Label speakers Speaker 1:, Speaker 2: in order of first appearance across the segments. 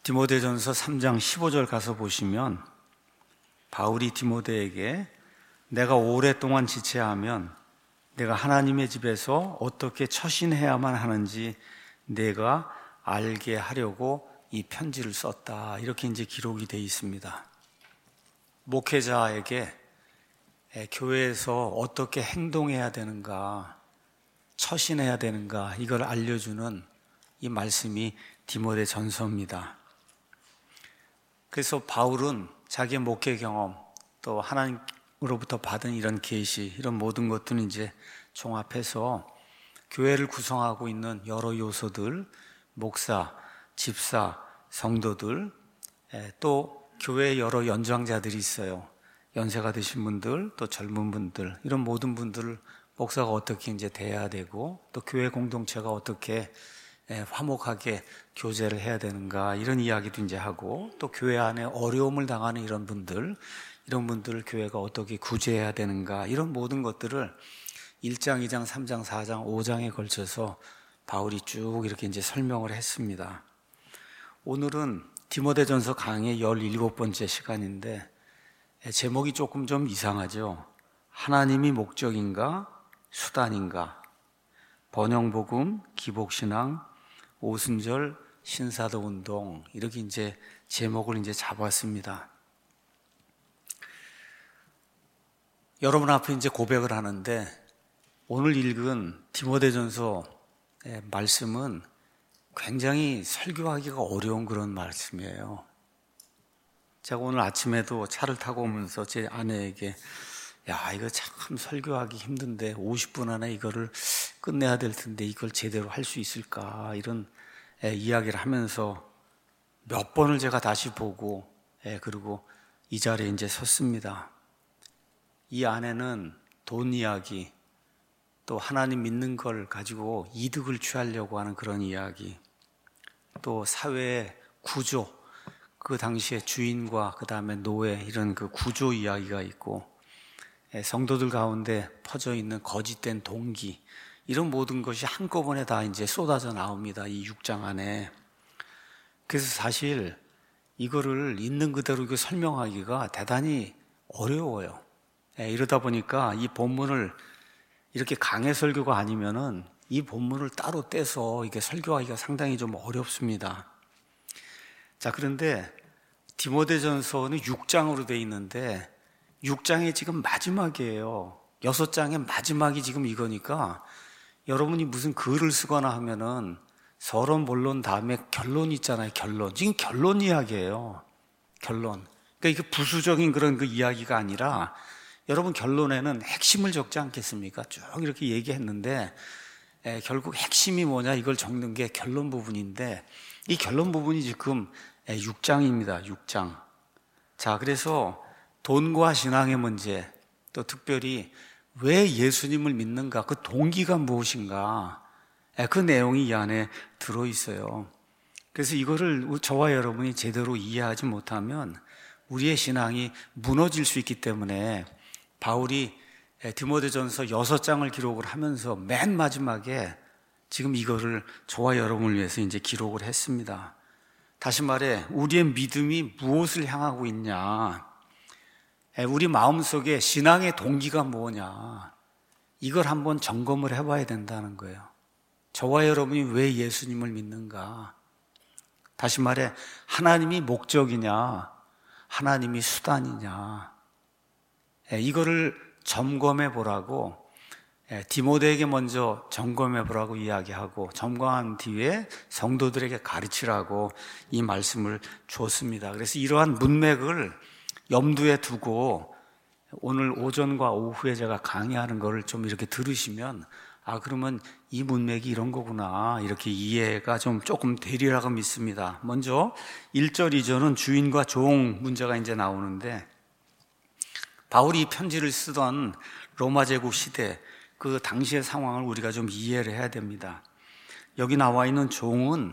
Speaker 1: 디모데전서 3장 15절 가서 보시면 바울이 디모데에게 내가 오랫동안 지체하면 내가 하나님의 집에서 어떻게 처신해야만 하는지 내가 알게 하려고 이 편지를 썼다. 이렇게 이제 기록이 되어 있습니다. 목회자에게 교회에서 어떻게 행동해야 되는가, 처신해야 되는가, 이걸 알려주는 이 말씀이 디모데 전서입니다. 그래서 바울은 자기의 목회 경험, 또 하나님으로부터 받은 이런 계시, 이런 모든 것들은 이제 종합해서 교회를 구성하고 있는 여러 요소들, 목사, 집사, 성도들, 또 교회에 여러 연장자들이 있어요. 연세가 드신 분들, 또 젊은 분들, 이런 모든 분들을 목사가 어떻게 이제 대해야 되고, 또 교회 공동체가 어떻게 화목하게 교제를 해야 되는가, 이런 이야기도 이제 하고, 또 교회 안에 어려움을 당하는 이런 분들을 교회가 어떻게 구제해야 되는가, 이런 모든 것들을 1장, 2장, 3장, 4장, 5장에 걸쳐서 바울이 쭉 이렇게 이제 설명을 했습니다. 오늘은 디모데전서 강의 17번째 시간인데, 제목이 조금 좀 이상하죠. 하나님이 목적인가, 수단인가, 번영복음, 기복신앙, 오순절, 신사도 운동, 이렇게 이제 제목을 이제 잡았습니다. 여러분 앞에 이제 고백을 하는데, 오늘 읽은 디모데전서 말씀은 굉장히 설교하기가 어려운 그런 말씀이에요. 제가 오늘 아침에도 차를 타고 오면서 제 아내에게 야, 이거 참 설교하기 힘든데 50분 안에 이거를 끝내야 될 텐데 이걸 제대로 할 수 있을까, 이런 이야기를 하면서 몇 번을 제가 다시 보고, 그리고 이 자리에 이제 섰습니다. 이 안에는 돈 이야기, 또 하나님 믿는 걸 가지고 이득을 취하려고 하는 그런 이야기, 또 사회의 구조, 그 당시에 주인과 그 다음에 노예, 이런 그 구조 이야기가 있고, 성도들 가운데 퍼져 있는 거짓된 동기, 이런 모든 것이 한꺼번에 다 이제 쏟아져 나옵니다. 이 6장 안에. 그래서 사실 이거를 있는 그대로 설명하기가 대단히 어려워요. 이러다 보니까 이 본문을 이렇게 강해 설교가 아니면은 이 본문을 따로 떼서 이게 설교하기가 상당히 좀 어렵습니다. 자, 그런데 디모데전서는 6장으로 되어 있는데 6장이 지금 마지막이에요. 6장의 마지막이 지금 이거니까 여러분이 무슨 글을 쓰거나 하면은 서론, 본론 다음에 결론 있잖아요. 결론. 지금 결론 이야기예요. 결론. 그러니까 이게 부수적인 그런 그 이야기가 아니라 여러분 결론에는 핵심을 적지 않겠습니까? 쭉 이렇게 얘기했는데 결국 핵심이 뭐냐, 이걸 적는 게 결론 부분인데 이 결론 부분이 지금 6장입니다. 6장. 자, 그래서 돈과 신앙의 문제, 또 특별히 왜 예수님을 믿는가, 그 동기가 무엇인가, 그 내용이 이 안에 들어있어요. 그래서 이거를 저와 여러분이 제대로 이해하지 못하면 우리의 신앙이 무너질 수 있기 때문에 바울이 디모데전서 6장을 기록을 하면서 맨 마지막에 지금 이거를 저와 여러분을 위해서 이제 기록을 했습니다. 다시 말해, 우리의 믿음이 무엇을 향하고 있냐, 우리 마음속에 신앙의 동기가 뭐냐, 이걸 한번 점검을 해봐야 된다는 거예요. 저와 여러분이 왜 예수님을 믿는가, 다시 말해 하나님이 목적이냐, 하나님이 수단이냐, 이거를 점검해 보라고 디모데에게 먼저 점검해 보라고 이야기하고, 점검한 뒤에 성도들에게 가르치라고 이 말씀을 줬습니다. 그래서 이러한 문맥을 염두에 두고 오늘 오전과 오후에 제가 강의하는 거를 좀 이렇게 들으시면, 그러면 이 문맥이 이런 거구나, 이렇게 이해가 좀 조금 되리라고 믿습니다. 먼저 1절, 2절은 주인과 종 문제가 이제 나오는데, 바울이 편지를 쓰던 로마 제국 시대, 그 당시의 상황을 우리가 좀 이해를 해야 됩니다. 여기 나와 있는 종은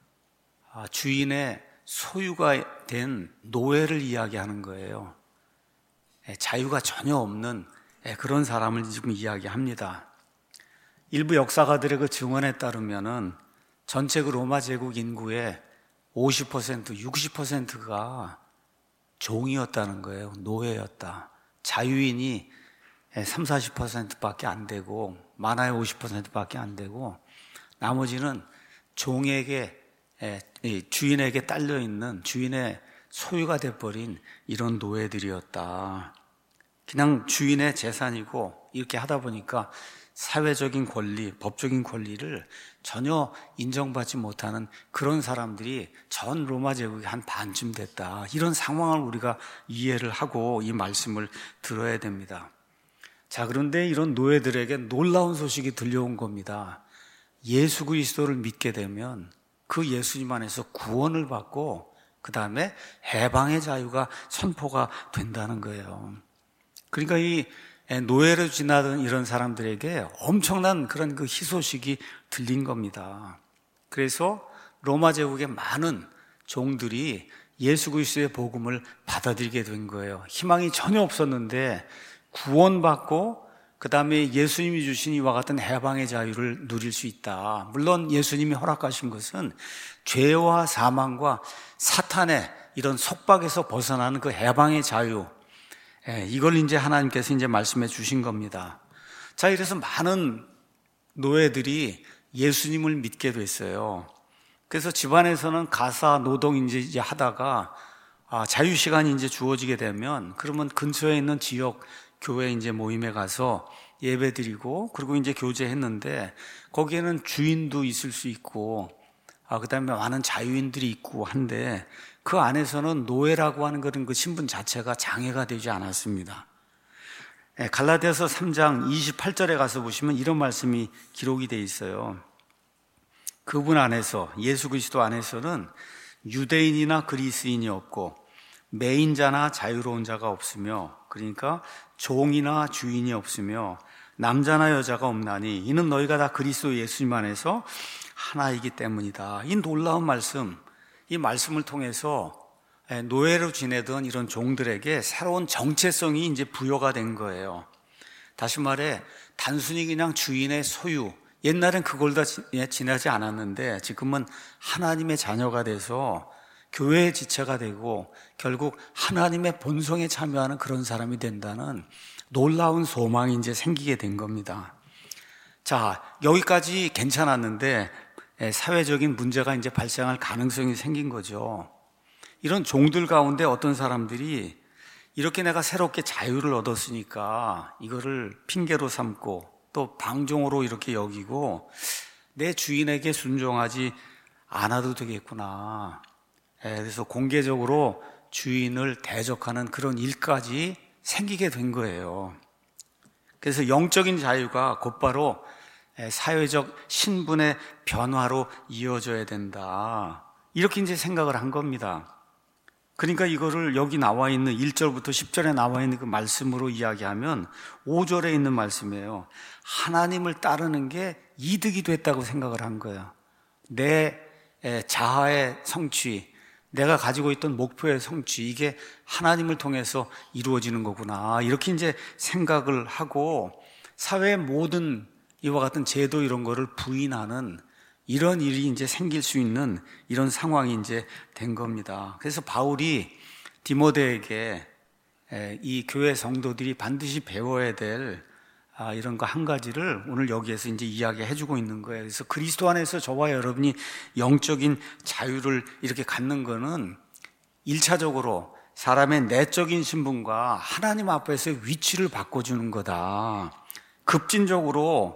Speaker 1: 주인의 소유가 된 노예를 이야기하는 거예요. 자유가 전혀 없는 그런 사람을 지금 이야기합니다. 일부 역사가들의 그 증언에 따르면은 전체 그 로마 제국 인구의 50%, 60%가 종이었다는 거예요. 노예였다. 자유인이 3, 40%밖에 안 되고 많아야 50%밖에 안 되고 나머지는 종에게 주인에게 딸려있는 주인의 소유가 돼버린 이런 노예들이었다. 그냥 주인의 재산이고 이렇게 하다 보니까 사회적인 권리, 법적인 권리를 전혀 인정받지 못하는 그런 사람들이 전 로마 제국이 한 반쯤 됐다. 이런 상황을 우리가 이해를 하고 이 말씀을 들어야 됩니다. 자, 그런데 이런 노예들에게 놀라운 소식이 들려온 겁니다. 예수 그리스도를 믿게 되면 그 예수님 안에서 구원을 받고 그 다음에 해방의 자유가 선포가 된다는 거예요. 그러니까 이 노예로 지나던 이런 사람들에게 엄청난 그런 그 희소식이 들린 겁니다. 그래서 로마 제국의 많은 종들이 예수 그리스도의 복음을 받아들이게 된 거예요. 희망이 전혀 없었는데 구원받고 그 다음에 예수님이 주신 이와 같은 해방의 자유를 누릴 수 있다. 물론 예수님이 허락하신 것은 죄와 사망과 사탄의 이런 속박에서 벗어나는 그 해방의 자유, 이걸 이제 하나님께서 이제 말씀해 주신 겁니다. 자, 이래서 많은 노예들이 예수님을 믿게 됐어요. 그래서 집안에서는 가사 노동 이제 하다가 자유 시간이 이제 주어지게 되면 그러면 근처에 있는 지역 교회 이제 모임에 가서 예배드리고 그리고 이제 교제했는데 거기에는 주인도 있을 수 있고 그다음에 많은 자유인들이 있고 한데 그 안에서는 노예라고 하는 그런 그 신분 자체가 장애가 되지 않았습니다. 갈라디아서 3장 28절에 가서 보시면 이런 말씀이 기록이 되어 있어요. 그분 안에서 예수 그리스도 안에서는 유대인이나 그리스인이 없고 매인자나 자유로운 자가 없으며 그러니까 종이나 주인이 없으며 남자나 여자가 없나니 이는 너희가 다 그리스도 예수님 안에서 하나이기 때문이다. 이 놀라운 말씀, 이 말씀을 통해서 노예로 지내던 이런 종들에게 새로운 정체성이 이제 부여가 된 거예요. 다시 말해 단순히 그냥 주인의 소유, 옛날엔 그걸 다 지나지 않았는데 지금은 하나님의 자녀가 돼서 교회의 지체가 되고 결국 하나님의 본성에 참여하는 그런 사람이 된다는 놀라운 소망이 이제 생기게 된 겁니다. 자, 여기까지 괜찮았는데 사회적인 문제가 이제 발생할 가능성이 생긴 거죠. 이런 종들 가운데 어떤 사람들이 이렇게 내가 새롭게 자유를 얻었으니까 이거를 핑계로 삼고 또 방종으로 이렇게 여기고 내 주인에게 순종하지 않아도 되겠구나. 그래서 공개적으로 주인을 대적하는 그런 일까지 생기게 된 거예요. 그래서 영적인 자유가 곧바로 사회적 신분의 변화로 이어져야 된다. 이렇게 이제 생각을 한 겁니다. 그러니까 이거를 여기 나와 있는 1절부터 10절에 나와 있는 그 말씀으로 이야기하면 5절에 있는 말씀이에요. 하나님을 따르는 게 이득이 됐다고 생각을 한 거예요. 내 자아의 성취, 내가 가지고 있던 목표의 성취, 이게 하나님을 통해서 이루어지는 거구나. 이렇게 이제 생각을 하고 사회의 모든 이와 같은 제도 이런 거를 부인하는 이런 일이 이제 생길 수 있는 이런 상황이 이제 된 겁니다. 그래서 바울이 디모데에게 이 교회 성도들이 반드시 배워야 될 이런 거 한 가지를 오늘 여기에서 이제 이야기해 주고 있는 거예요. 그래서 그리스도 안에서 저와 여러분이 영적인 자유를 이렇게 갖는 거는 1차적으로 사람의 내적인 신분과 하나님 앞에서의 위치를 바꿔주는 거다. 급진적으로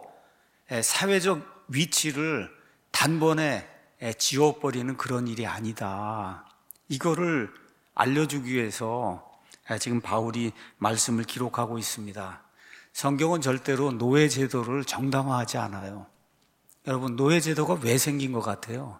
Speaker 1: 사회적 위치를 단번에 지워버리는 그런 일이 아니다. 이거를 알려주기 위해서 지금 바울이 말씀을 기록하고 있습니다. 성경은 절대로 노예 제도를 정당화하지 않아요. 여러분, 노예 제도가 왜 생긴 것 같아요?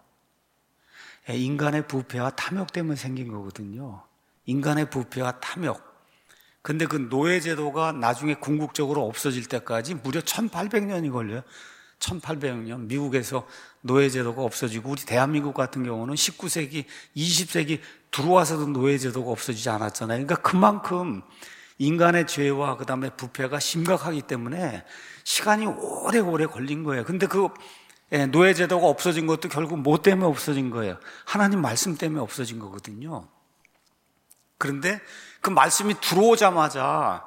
Speaker 1: 인간의 부패와 탐욕 때문에 생긴 거거든요. 인간의 부패와 탐욕. 근데 그 노예 제도가 나중에 궁극적으로 없어질 때까지 무려 1800년이 걸려요. 1800년 미국에서 노예 제도가 없어지고 우리 대한민국 같은 경우는 19세기, 20세기 들어와서도 노예 제도가 없어지지 않았잖아요. 그러니까 그만큼 인간의 죄와 그다음에 부패가 심각하기 때문에 시간이 오래오래 걸린 거예요. 근데 그 노예 제도가 없어진 것도 결국 뭐 때문에 없어진 거예요? 하나님 말씀 때문에 없어진 거거든요. 그런데 그 말씀이 들어오자마자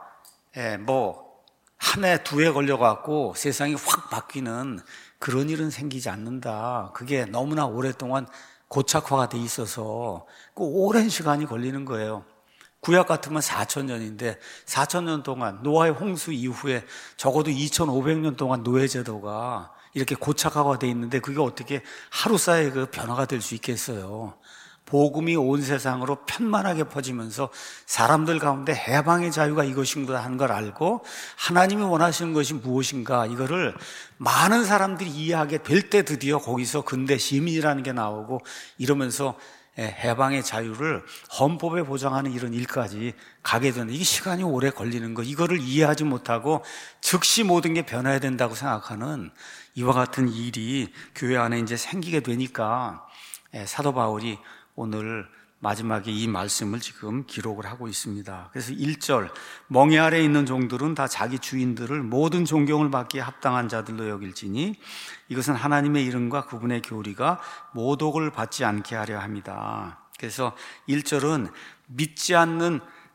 Speaker 1: 한 해, 두 해 걸려갖고 세상이 확 바뀌는 그런 일은 생기지 않는다. 그게 너무나 오랫동안 고착화가 돼 있어서 그 오랜 시간이 걸리는 거예요. 구약 같으면 4,000년인데 4,000년 동안 노아의 홍수 이후에 적어도 2,500년 동안 노예 제도가 이렇게 고착화가 돼 있는데 그게 어떻게 하루 사이에 그 변화가 될 수 있겠어요? 복음이 온 세상으로 편만하게 퍼지면서 사람들 가운데 해방의 자유가 이것인가 하는 걸 알고 하나님이 원하시는 것이 무엇인가 이거를 많은 사람들이 이해하게 될 때 드디어 거기서 근대 시민이라는 게 나오고 이러면서 해방의 자유를 헌법에 보장하는 이런 일까지 가게 되는, 이게 시간이 오래 걸리는 거, 이거를 이해하지 못하고 즉시 모든 게 변해야 된다고 생각하는 이와 같은 일이 교회 안에 이제 생기게 되니까 사도 바울이 오늘 마지막에 이 말씀을 지금 기록을 하고 있습니다. 그래서 1절, 멍에 아래 있는 종들은 다 자기 주인들을 모든 존경을 받기에 합당한 자들로 여길지니 이것은 하나님의 이름과 그분의 교리가 모독을 받지 않게 하려 합니다. 그래서 1절은 믿지 않는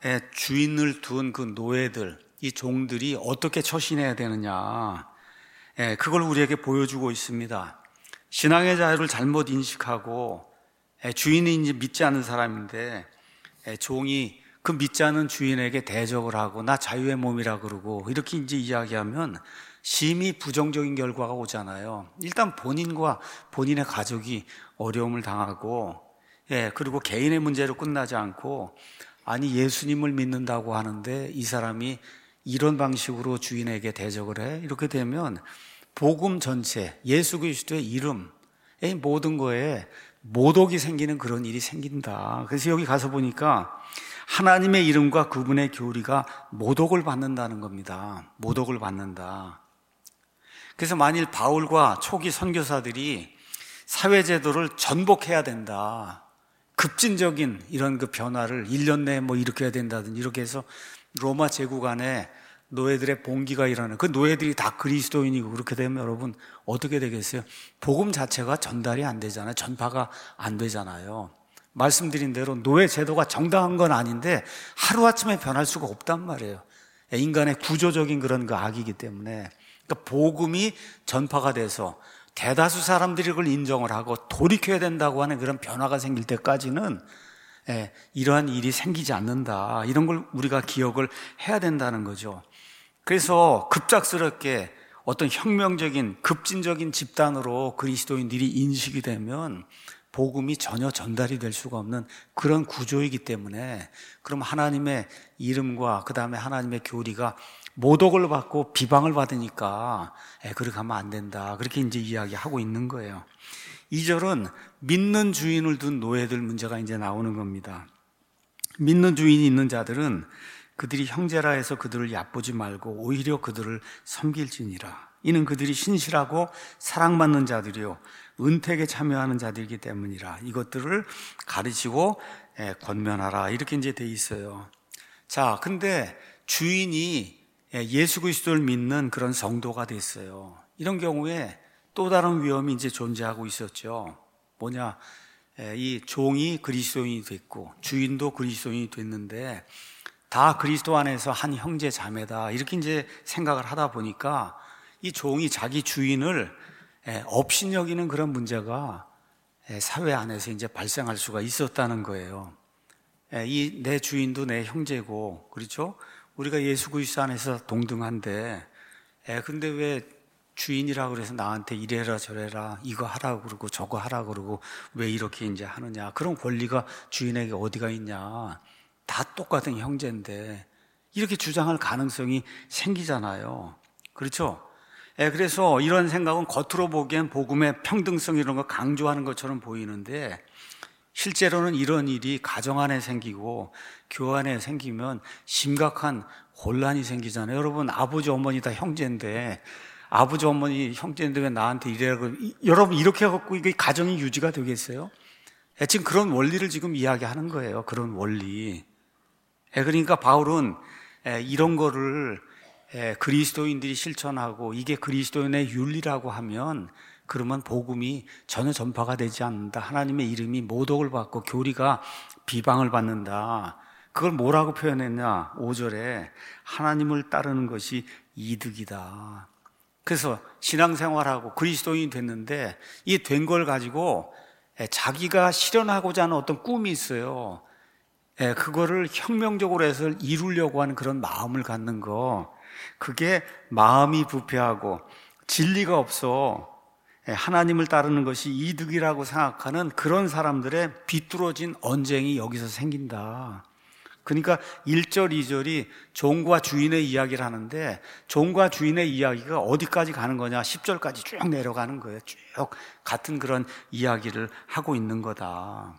Speaker 1: 주인을 둔 그 노예들, 이 종들이 어떻게 처신해야 되느냐, 그걸 우리에게 보여주고 있습니다. 신앙의 자유를 잘못 인식하고 주인이 이제 믿지 않는 사람인데 종이 그 믿지 않는 주인에게 대적을 하고 나 자유의 몸이라 그러고 이렇게 이제 이야기하면 심히 부정적인 결과가 오잖아요. 일단 본인과 본인의 가족이 어려움을 당하고 그리고 개인의 문제로 끝나지 않고 아니 예수님을 믿는다고 하는데 이 사람이 이런 방식으로 주인에게 대적을 해? 이렇게 되면 복음 전체, 예수 그리스도의 이름의 모든 거에 모독이 생기는 그런 일이 생긴다. 그래서 여기 가서 보니까 하나님의 이름과 그분의 교리가 모독을 받는다는 겁니다. 모독을 받는다. 그래서 만일 바울과 초기 선교사들이 사회제도를 전복해야 된다, 급진적인 이런 그 변화를 1년 내에 뭐 이렇게 해야 된다든지 이렇게 해서 로마 제국 안에 노예들의 봉기가 일어나는, 그 노예들이 다 그리스도인이고 그렇게 되면 여러분 어떻게 되겠어요? 복음 자체가 전달이 안 되잖아요. 전파가 안 되잖아요. 말씀드린 대로 노예 제도가 정당한 건 아닌데 하루아침에 변할 수가 없단 말이에요. 인간의 구조적인 그런 그 악이기 때문에. 그러니까 복음이 전파가 돼서 대다수 사람들이 그걸 인정을 하고 돌이켜야 된다고 하는 그런 변화가 생길 때까지는 이러한 일이 생기지 않는다. 이런 걸 우리가 기억을 해야 된다는 거죠. 그래서 급작스럽게 어떤 혁명적인 급진적인 집단으로 그리스도인들이 인식이 되면 복음이 전혀 전달이 될 수가 없는 그런 구조이기 때문에 그럼 하나님의 이름과 그 다음에 하나님의 교리가 모독을 받고 비방을 받으니까 그렇게 하면 안 된다. 그렇게 이제 이야기하고 있는 거예요. 2절은 믿는 주인을 둔 노예들 문제가 이제 나오는 겁니다. 믿는 주인이 있는 자들은 그들이 형제라 해서 그들을 얕보지 말고 오히려 그들을 섬길지니라. 이는 그들이 신실하고 사랑받는 자들이요 은택에 참여하는 자들이기 때문이라. 이것들을 가르치고 권면하라. 이렇게 이제 돼 있어요. 자, 근데 주인이 예수 그리스도를 믿는 그런 성도가 됐어요. 이런 경우에 또 다른 위험이 이제 존재하고 있었죠. 뭐냐? 이 종이 그리스도인이 됐고 주인도 그리스도인이 됐는데 다 그리스도 안에서 한 형제 자매다. 이렇게 이제 생각을 하다 보니까 이 종이 자기 주인을 업신여기는 그런 문제가 사회 안에서 이제 발생할 수가 있었다는 거예요. 이 내 주인도 내 형제고, 그렇죠? 우리가 예수 그리스도 안에서 동등한데, 근데 왜 주인이라 그래서 나한테 이래라 저래라 이거 하라고 그러고 저거 하라고 그러고 왜 이렇게 이제 하느냐? 그런 권리가 주인에게 어디가 있냐? 다 똑같은 형제인데 이렇게 주장할 가능성이 생기잖아요. 그렇죠? 그래서 이런 생각은 겉으로 보기엔 복음의 평등성 이런 거 강조하는 것처럼 보이는데 실제로는 이런 일이 가정 안에 생기고 교회 안에 생기면 심각한 혼란이 생기잖아요. 여러분 아버지 어머니 다 형제인데 아버지 어머니 형제인데 왜 나한테 이래라고, 여러분 이렇게 해갖고 이게 가정이 유지가 되겠어요? 지금 그런 원리를 지금 이야기하는 거예요. 그런 원리. 그러니까 바울은 이런 거를 그리스도인들이 실천하고 이게 그리스도인의 윤리라고 하면 그러면 복음이 전혀 전파가 되지 않는다. 하나님의 이름이 모독을 받고 교리가 비방을 받는다. 그걸 뭐라고 표현했냐? 5절에 하나님을 따르는 것이 이득이다. 그래서 신앙생활하고 그리스도인이 됐는데 이 된 걸 가지고 자기가 실현하고자 하는 어떤 꿈이 있어요. 그거를 혁명적으로 해서 이루려고 하는 그런 마음을 갖는 거, 그게 마음이 부패하고 진리가 없어 하나님을 따르는 것이 이득이라고 생각하는 그런 사람들의 비뚤어진 언쟁이 여기서 생긴다. 그러니까 1절, 2절이 종과 주인의 이야기를 하는데 종과 주인의 이야기가 어디까지 가는 거냐? 10절까지 쭉 내려가는 거예요. 쭉 같은 그런 이야기를 하고 있는 거다.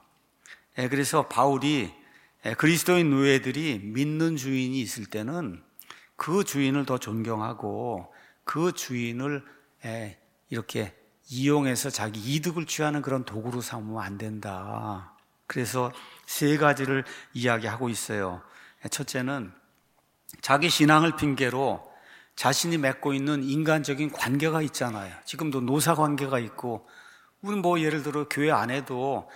Speaker 1: 그래서 바울이 그리스도인 노예들이 믿는 주인이 있을 때는 그 주인을 더 존경하고 그 주인을 이렇게 이용해서 자기 이득을 취하는 그런 도구로 삼으면 안 된다. 그래서 세 가지를 이야기하고 있어요. 첫째는 자기 신앙을 핑계로 자신이 맺고 있는 인간적인 관계가 있잖아요. 지금도 노사 관계가 있고, 우리 예를 들어 교회 안에도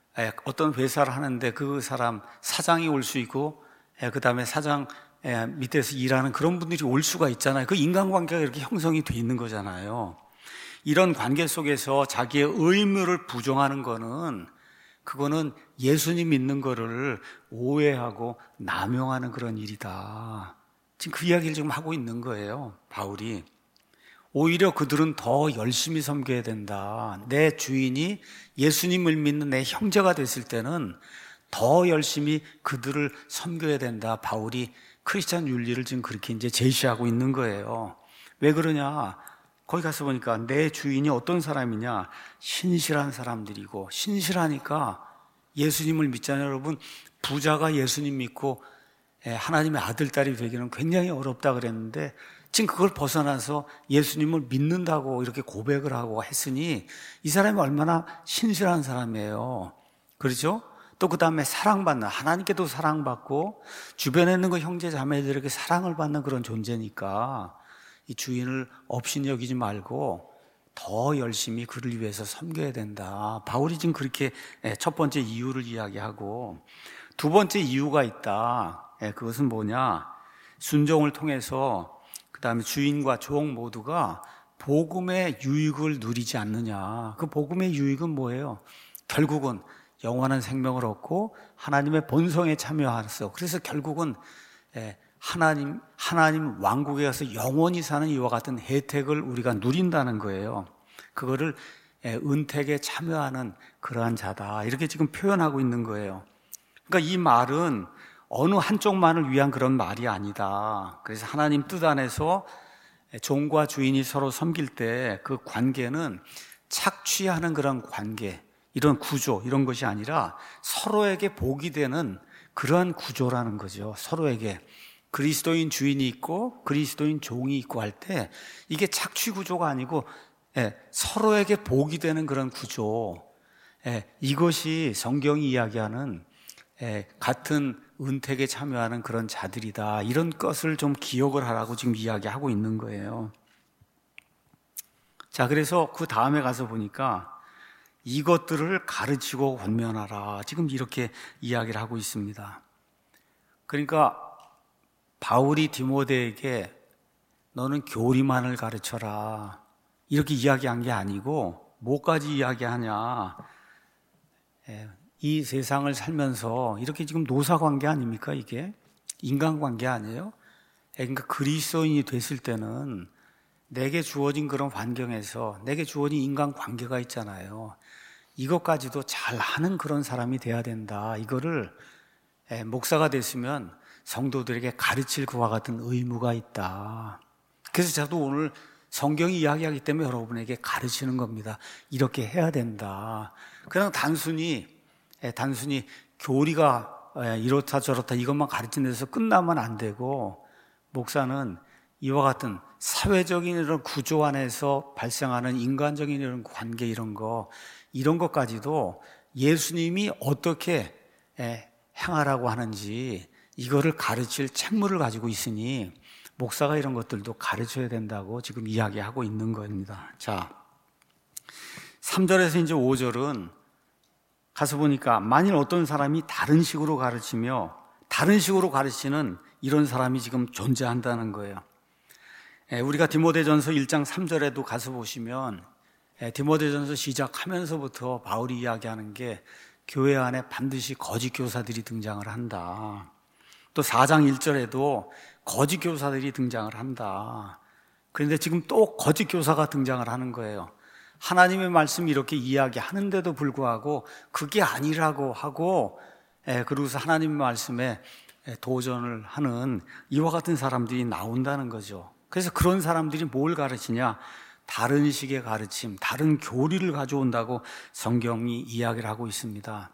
Speaker 1: 어떤 회사를 하는데 그 사람 사장이 올 수 있고, 그 다음에 사장 밑에서 일하는 그런 분들이 올 수가 있잖아요. 그 인간관계가 이렇게 형성이 돼 있는 거잖아요. 이런 관계 속에서 자기의 의무를 부정하는 거는, 그거는 예수님 믿는 거를 오해하고 남용하는 그런 일이다. 지금 그 이야기를 지금 하고 있는 거예요, 바울이. 오히려 그들은 더 열심히 섬겨야 된다. 내 주인이 예수님을 믿는 내 형제가 됐을 때는 더 열심히 그들을 섬겨야 된다. 바울이 크리스찬 윤리를 지금 그렇게 이제 제시하고 있는 거예요. 왜 그러냐? 거기 가서 보니까 내 주인이 어떤 사람이냐? 신실한 사람들이고, 신실하니까 예수님을 믿잖아요. 여러분, 부자가 예수님 믿고 하나님의 아들, 딸이 되기는 굉장히 어렵다 그랬는데 지금 그걸 벗어나서 예수님을 믿는다고 이렇게 고백을 하고 했으니 이 사람이 얼마나 신실한 사람이에요. 그렇죠? 또 그 다음에 사랑받는, 하나님께도 사랑받고 주변에 있는 그 형제 자매들에게 사랑을 받는 그런 존재니까 이 주인을 업신 여기지 말고 더 열심히 그를 위해서 섬겨야 된다. 바울이 지금 그렇게 첫 번째 이유를 이야기하고, 두 번째 이유가 있다. 그것은 뭐냐? 순종을 통해서 그 다음에 주인과 종 모두가 복음의 유익을 누리지 않느냐. 그 복음의 유익은 뭐예요? 결국은 영원한 생명을 얻고 하나님의 본성에 참여하서, 그래서 결국은 하나님 왕국에 가서 영원히 사는 이와 같은 혜택을 우리가 누린다는 거예요. 그거를 은택에 참여하는 그러한 자다. 이렇게 지금 표현하고 있는 거예요. 그러니까 이 말은 어느 한쪽만을 위한 그런 말이 아니다. 그래서 하나님 뜻 안에서 종과 주인이 서로 섬길 때 그 관계는 착취하는 그런 관계, 이런 구조, 이런 것이 아니라 서로에게 복이 되는 그러한 구조라는 거죠. 서로에게. 그리스도인 주인이 있고 그리스도인 종이 있고 할 때 이게 착취 구조가 아니고 서로에게 복이 되는 그런 구조, 이것이 성경이 이야기하는 같은 은택에 참여하는 그런 자들이다. 이런 것을 좀 기억을 하라고 지금 이야기하고 있는 거예요. 자, 그래서 그 다음에 가서 보니까 이것들을 가르치고 권면하라. 지금 이렇게 이야기를 하고 있습니다. 그러니까 바울이 디모데에게 너는 교리만을 가르쳐라 이렇게 이야기한 게 아니고, 뭐까지 이야기하냐? 이 세상을 살면서 이렇게 지금 노사관계 아닙니까? 이게 인간관계 아니에요? 그러니까 그리스도인이 됐을 때는 내게 주어진 그런 환경에서 내게 주어진 인간관계가 있잖아요. 이것까지도 잘하는 그런 사람이 돼야 된다. 이거를 목사가 됐으면 성도들에게 가르칠 그와 같은 의무가 있다. 그래서 저도 오늘 성경이 이야기하기 때문에 여러분에게 가르치는 겁니다. 이렇게 해야 된다. 그냥 단순히 교리가 이렇다 저렇다 이것만 가르치는 데서 끝나면 안 되고, 목사는 이와 같은 사회적인 이런 구조 안에서 발생하는 인간적인 이런 관계, 이런 것까지도 예수님이 어떻게 행하라고 하는지 이거를 가르칠 책무를 가지고 있으니 목사가 이런 것들도 가르쳐야 된다고 지금 이야기하고 있는 겁니다. 자, 3절에서 이제 5절은 가서 보니까 만일 어떤 사람이 다른 식으로 가르치며 다른 식으로 가르치는 이런 사람이 지금 존재한다는 거예요. 우리가 디모데전서 1장 3절에도 가서 보시면 디모데전서 시작하면서부터 바울이 이야기하는 게 교회 안에 반드시 거짓 교사들이 등장을 한다. 또 4장 1절에도 거짓 교사들이 등장을 한다. 그런데 지금 또 거짓 교사가 등장을 하는 거예요. 하나님의 말씀이 이렇게 이야기하는데도 불구하고 그게 아니라고 하고 그러고서 하나님의 말씀에 도전을 하는 이와 같은 사람들이 나온다는 거죠. 그래서 그런 사람들이 뭘 가르치냐? 다른 식의 가르침, 다른 교리를 가져온다고 성경이 이야기를 하고 있습니다.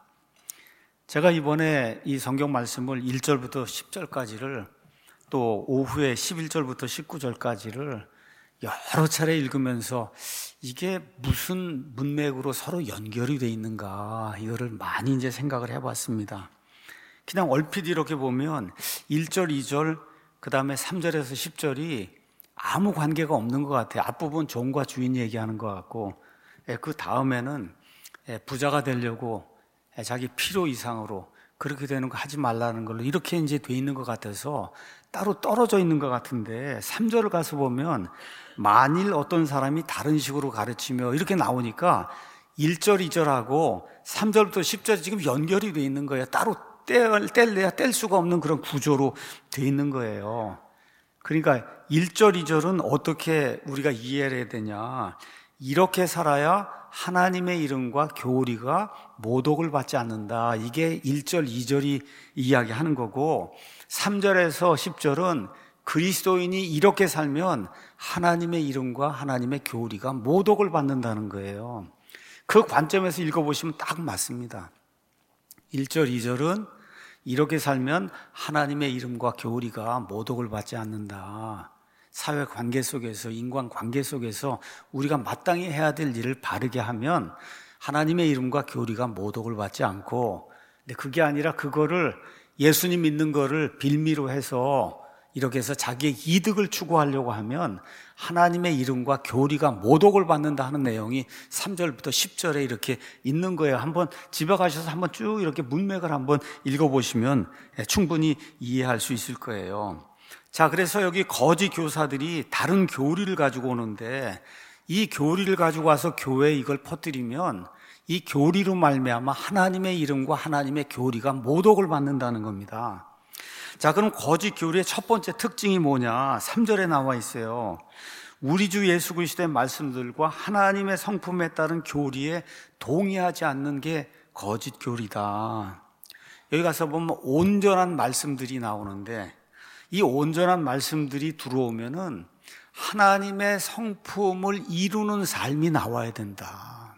Speaker 1: 제가 이번에 이 성경 말씀을 1절부터 10절까지를 또 오후에 11절부터 19절까지를 여러 차례 읽으면서 이게 무슨 문맥으로 서로 연결이 돼 있는가 이거를 많이 이제 생각을 해봤습니다. 그냥 얼핏 이렇게 보면 1절, 2절, 그 다음에 3절에서 10절이 아무 관계가 없는 것 같아요. 앞부분 종과 주인 얘기하는 것 같고 그 다음에는 부자가 되려고 자기 필요 이상으로 그렇게 되는 거 하지 말라는 걸로 이렇게 이제 돼 있는 것 같아서 따로 떨어져 있는 것 같은데 3절을 가서 보면 만일 어떤 사람이 다른 식으로 가르치며 이렇게 나오니까 1절, 2절하고 3절부터 10절이 지금 연결이 돼 있는 거예요. 따로 뗄래야 뗄 수가 없는 그런 구조로 돼 있는 거예요. 그러니까 1절, 2절은 어떻게 우리가 이해를 해야 되냐? 이렇게 살아야 하나님의 이름과 교리가 모독을 받지 않는다. 이게 1절, 2절이 이야기하는 거고 3절에서 10절은 그리스도인이 이렇게 살면 하나님의 이름과 하나님의 교리가 모독을 받는다는 거예요. 그 관점에서 읽어보시면 딱 맞습니다. 1절, 2절은 이렇게 살면 하나님의 이름과 교리가 모독을 받지 않는다. 사회 관계 속에서, 인간 관계 속에서 우리가 마땅히 해야 될 일을 바르게 하면 하나님의 이름과 교리가 모독을 받지 않고, 근데 그게 아니라 그거를 예수님 믿는 거를 빌미로 해서 이렇게 해서 자기의 이득을 추구하려고 하면 하나님의 이름과 교리가 모독을 받는다 하는 내용이 3절부터 10절에 이렇게 있는 거예요. 한번 집에 가셔서 한번 쭉 이렇게 문맥을 한번 읽어보시면 충분히 이해할 수 있을 거예요. 자, 그래서 여기 거짓 교사들이 다른 교리를 가지고 오는데 이 교리를 가지고 와서 교회에 이걸 퍼뜨리면 이 교리로 말미암아 하나님의 이름과 하나님의 교리가 모독을 받는다는 겁니다. 자, 그럼 거짓 교리의 첫 번째 특징이 뭐냐? 3절에 나와 있어요. 우리 주 예수 그리스도의 말씀들과 하나님의 성품에 따른 교리에 동의하지 않는 게 거짓 교리다. 여기 가서 보면 온전한 말씀들이 나오는데 이 온전한 말씀들이 들어오면은 하나님의 성품을 이루는 삶이 나와야 된다.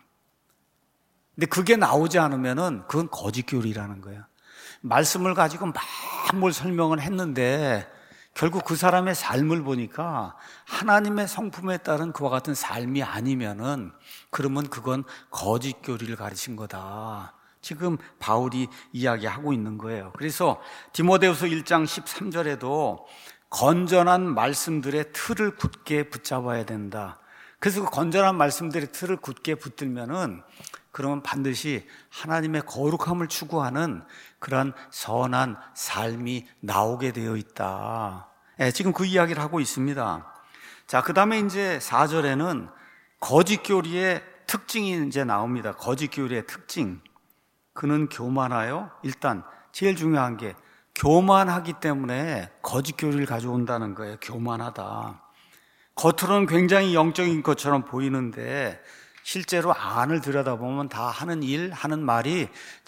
Speaker 1: 근데 그게 나오지 않으면은 그건 거짓 교리라는 거예요. 말씀을 가지고 막 뭘 설명을 했는데 결국 그 사람의 삶을 보니까 하나님의 성품에 따른 그와 같은 삶이 아니면은 그러면 그건 거짓 교리를 가르친 거다. 지금 바울이 이야기하고 있는 거예요. 그래서 디모데후서 1장 13절에도 건전한 말씀들의 틀을 굳게 붙잡아야 된다. 그래서 그 건전한 말씀들의 틀을 굳게 붙들면은 그러면 반드시 하나님의 거룩함을 추구하는 그러한 선한 삶이 나오게 되어 있다. 지금 그 이야기를 하고 있습니다. 자, 그 다음에 이제 4절에는 거짓 교리의 특징이 이제 나옵니다. 거짓 교리의 특징. 그는 교만하여, 일단 제일 중요한 게 교만하기 때문에 거짓 교리를 가져온다는 거예요. 교만하다. 겉으로는 굉장히 영적인 것처럼 보이는데 실제로 안을 들여다보면 다 하는 일, 하는 말이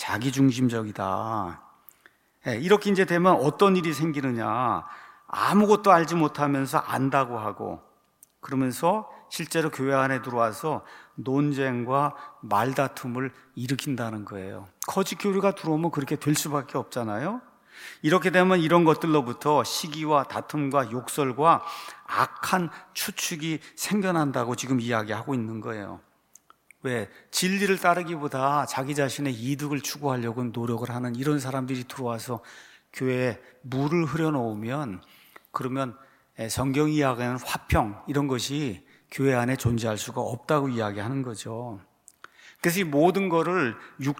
Speaker 1: 자기중심적이다. 이렇게 이제 되면 어떤 일이 생기느냐. 아무것도 알지 못하면서 안다고 하고 그러면서 실제로 교회 안에 들어와서 논쟁과 말다툼을 일으킨다는 거예요. 거짓 교리가 들어오면 그렇게 될 수밖에 없잖아요. 이렇게 되면 이런 것들로부터 시기와 다툼과 욕설과 악한 추측이 생겨난다고 지금 이야기하고 있는 거예요. 왜? 진리를 따르기보다 자기 자신의 이득을 추구하려고 노력을 하는 이런 사람들이 들어와서 교회에 물을 흐려놓으면 그러면 성경이 이야기하는 화평 이런 것이 교회 안에 존재할 수가 없다고 이야기하는 거죠. 그래서 이 모든 거를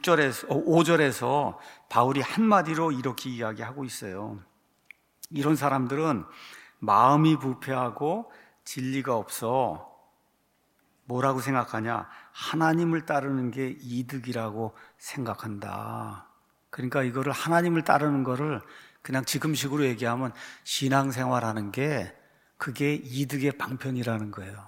Speaker 1: 5절에서 바울이 한마디로 이렇게 이야기하고 있어요. 이런 사람들은 마음이 부패하고 진리가 없어 뭐라고 생각하냐? 하나님을 따르는 게 이득이라고 생각한다. 그러니까 이거를 하나님을 따르는 거를 그냥 지금식으로 얘기하면 신앙생활하는 게 그게 이득의 방편이라는 거예요.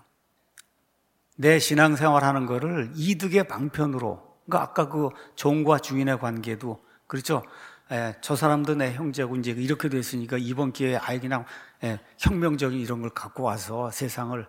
Speaker 1: 내 신앙생활하는 거를 이득의 방편으로, 그러니까 아까 그 종과 주인의 관계도 그렇죠. 저 사람도 내 형제고 이제 이렇게 됐으니까 이번 기회에 아예 그냥 혁명적인 이런 걸 갖고 와서 세상의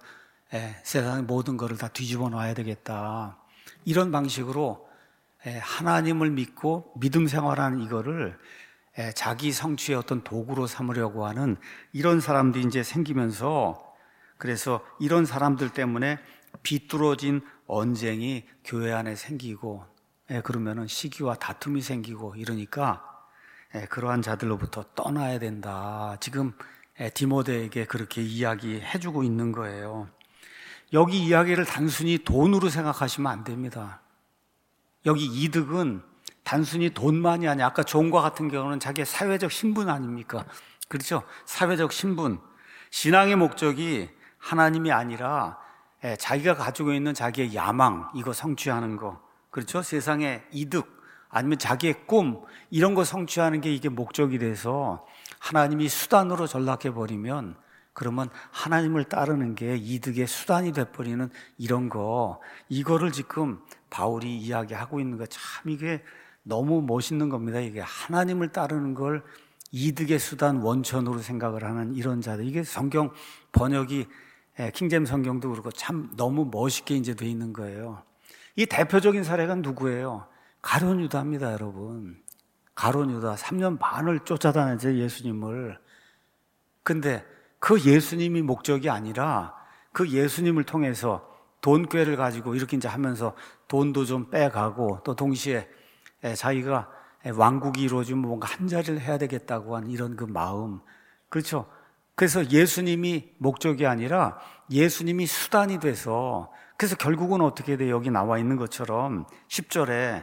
Speaker 1: 모든 거를 다 뒤집어 놔야 되겠다. 이런 방식으로 하나님을 믿고 믿음 생활하는 이거를 자기 성취의 어떤 도구로 삼으려고 하는 이런 사람들이 이제 생기면서, 그래서 이런 사람들 때문에 비뚤어진 언쟁이 교회 안에 생기고, 그러면은 시기와 다툼이 생기고 이러니까 그러한 자들로부터 떠나야 된다. 지금 디모데에게 그렇게 이야기해주고 있는 거예요. 여기 이야기를 단순히 돈으로 생각하시면 안 됩니다. 여기 이득은 단순히 돈만이 아니야. 아까 종과 같은 경우는 자기의 사회적 신분 아닙니까? 그렇죠? 사회적 신분. 신앙의 목적이 하나님이 아니라 자기가 가지고 있는 자기의 야망, 이거 성취하는 거. 그렇죠? 세상의 이득, 아니면 자기의 꿈, 이런 거 성취하는 게 이게 목적이 돼서 하나님이 수단으로 전락해버리면, 그러면 하나님을 따르는 게 이득의 수단이 돼버리는 이런 거, 이거를 지금 바울이 이야기하고 있는 거, 참 이게 너무 멋있는 겁니다. 이게 하나님을 따르는 걸 이득의 수단, 원천으로 생각을 하는 이런 자들. 이게 성경 번역이 킹제임스 성경도 그렇고 참 너무 멋있게 이제 돼 있는 거예요. 이 대표적인 사례가 누구예요? 가룟 유다입니다, 여러분. 가룟 유다 3년 반을 쫓아다녔죠, 예수님을. 근데 그 예수님이 목적이 아니라 그 예수님을 통해서 돈꾀를 가지고 이렇게 이제 하면서 돈도 좀 빼가고, 또 동시에 자기가 왕국이 이루어지면 뭔가 한 자리를 해야 되겠다고 한 이런 그 마음. 그렇죠? 그래서 예수님이 목적이 아니라 예수님이 수단이 돼서, 그래서 결국은 어떻게 돼요? 여기 나와 있는 것처럼 10절에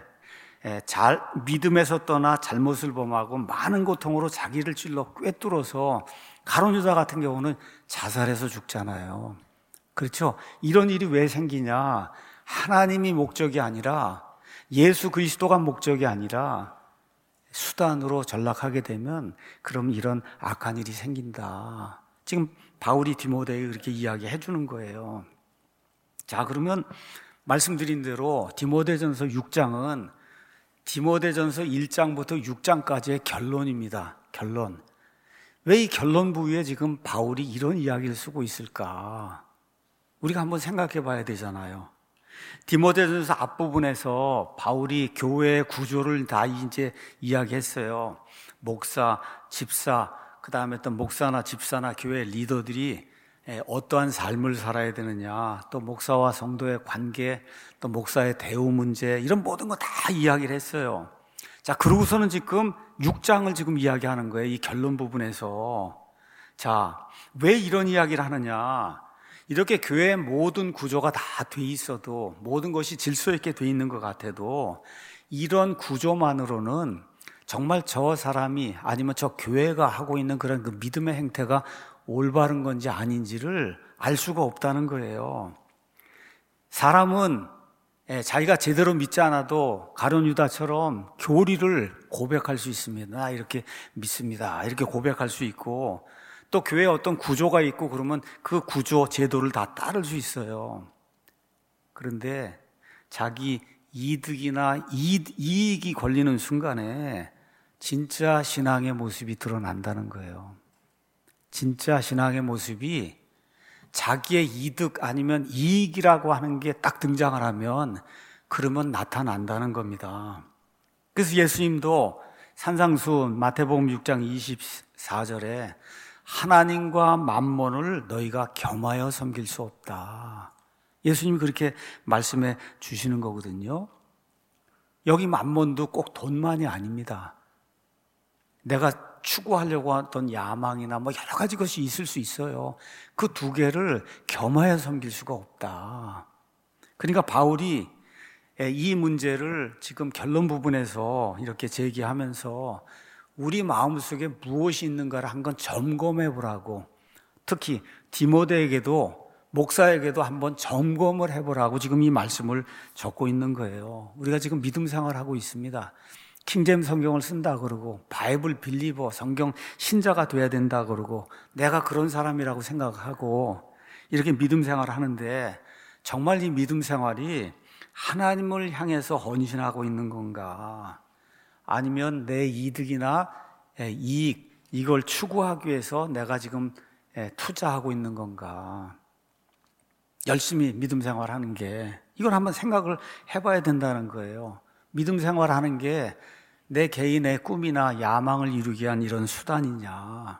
Speaker 1: 믿음에서 떠나 잘못을 범하고 많은 고통으로 자기를 찔러 꿰뚫어서, 가룟 유다 같은 경우는 자살해서 죽잖아요. 그렇죠? 이런 일이 왜 생기냐? 하나님이 목적이 아니라, 예수 그리스도가 목적이 아니라 수단으로 전락하게 되면 그럼 이런 악한 일이 생긴다. 지금 바울이 디모데에게 그렇게 이야기해 주는 거예요. 자, 그러면 말씀드린 대로 디모데전서 6장은 디모데전서 1장부터 6장까지의 결론입니다. 결론. 왜 이 결론 부위에 지금 바울이 이런 이야기를 쓰고 있을까? 우리가 한번 생각해 봐야 되잖아요. 디모데전서 앞부분에서 바울이 교회의 구조를 다 이제 이야기했어요. 목사, 집사, 그 다음에 또 목사나 집사나 교회 리더들이 어떠한 삶을 살아야 되느냐, 또 목사와 성도의 관계, 또 목사의 대우 문제, 이런 모든 거 다 이야기를 했어요. 자, 그러고서는 지금 6장을 지금 이야기하는 거예요. 이 결론 부분에서. 자, 왜 이런 이야기를 하느냐? 이렇게 교회의 모든 구조가 다 돼 있어도, 모든 것이 질서 있게 돼 있는 것 같아도, 이런 구조만으로는 정말 저 사람이, 아니면 저 교회가 하고 있는 그런 그 믿음의 행태가 올바른 건지 아닌지를 알 수가 없다는 거예요. 사람은 자기가 제대로 믿지 않아도 가룟 유다처럼 교리를 고백할 수 있습니다. 나 이렇게 믿습니다. 이렇게 고백할 수 있고, 또 교회에 어떤 구조가 있고 그러면 그 구조, 제도를 다 따를 수 있어요. 그런데 자기 이득이나 이익이 걸리는 순간에 진짜 신앙의 모습이 드러난다는 거예요. 진짜 신앙의 모습이 자기의 이득 아니면 이익이라고 하는 게 딱 등장을 하면, 그러면 나타난다는 겁니다. 그래서 예수님도 산상수훈 마태복음 6장 24절에 하나님과 만몬을 너희가 겸하여 섬길 수 없다. 예수님이 그렇게 말씀해 주시는 거거든요. 여기 만몬도 꼭 돈만이 아닙니다. 내가 추구하려고 하던 야망이나 뭐 여러 가지 것이 있을 수 있어요. 그 두 개를 겸하여 섬길 수가 없다. 그러니까 바울이 이 문제를 지금 결론 부분에서 이렇게 제기하면서 우리 마음속에 무엇이 있는가를 한번 점검해 보라고, 특히 디모데에게도 목사에게도 한번 점검을 해보라고 지금 이 말씀을 적고 있는 거예요. 우리가 지금 믿음 생활하고 있습니다. 킹제임스 성경을 쓴다 그러고 바이블 빌리버, 성경 신자가 돼야 된다 그러고 내가 그런 사람이라고 생각하고 이렇게 믿음 생활을 하는데 정말 이 믿음 생활이 하나님을 향해서 헌신하고 있는 건가? 아니면 내 이득이나 이익, 이걸 추구하기 위해서 내가 지금 투자하고 있는 건가? 열심히 믿음 생활하는 게, 이걸 한번 생각을 해봐야 된다는 거예요. 믿음 생활하는 게 내 개인의 꿈이나 야망을 이루기 위한 이런 수단이냐.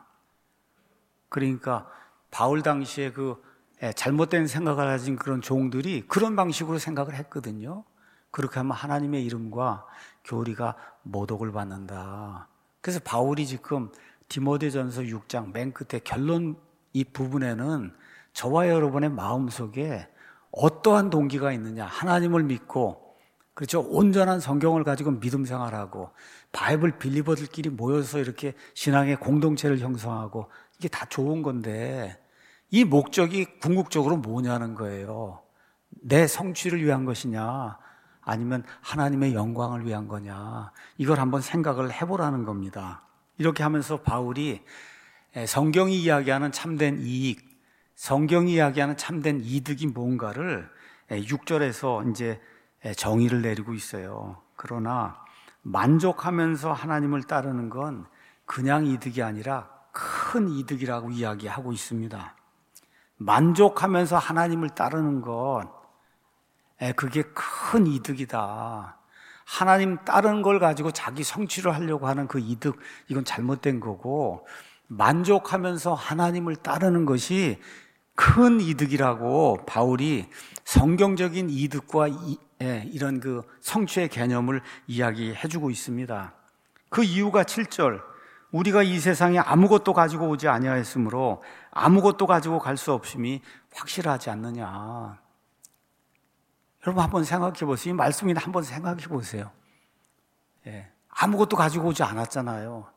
Speaker 1: 그러니까 바울 당시에 그 잘못된 생각을 가진 그런 종들이 그런 방식으로 생각을 했거든요. 그렇게 하면 하나님의 이름과 교리가 모독을 받는다. 그래서 바울이 지금 디모데전서 6장 맨 끝에 결론 이 부분에는 저와 여러분의 마음속에 어떠한 동기가 있느냐, 하나님을 믿고, 그렇죠, 온전한 성경을 가지고 믿음 생활하고 바이블 빌리버들끼리 모여서 이렇게 신앙의 공동체를 형성하고, 이게 다 좋은 건데 이 목적이 궁극적으로 뭐냐는 거예요. 내 성취를 위한 것이냐 아니면 하나님의 영광을 위한 거냐, 이걸 한번 생각을 해보라는 겁니다. 이렇게 하면서 바울이 성경이 이야기하는 참된 이익, 성경이 이야기하는 참된 이득이 뭔가를 6절에서 이제 정의를 내리고 있어요. 그러나 만족하면서 하나님을 따르는 건 그냥 이득이 아니라 큰 이득이라고 이야기하고 있습니다. 만족하면서 하나님을 따르는 건 그게 큰 이득이다. 하나님 따르는 걸 가지고 자기 성취를 하려고 하는 그 이득, 이건 잘못된 거고, 만족하면서 하나님을 따르는 것이 큰 이득이라고 바울이 성경적인 이득과 이런 그 성취의 개념을 이야기해주고 있습니다. 그 이유가 7절, 우리가 이 세상에 아무것도 가지고 오지 아니하였으므로 아무것도 가지고 갈 수 없음이 확실하지 않느냐. 여러분 한번 생각해 보세요. 이 말씀이나 한번 생각해 보세요. 아무것도 가지고 오지 않았잖아요.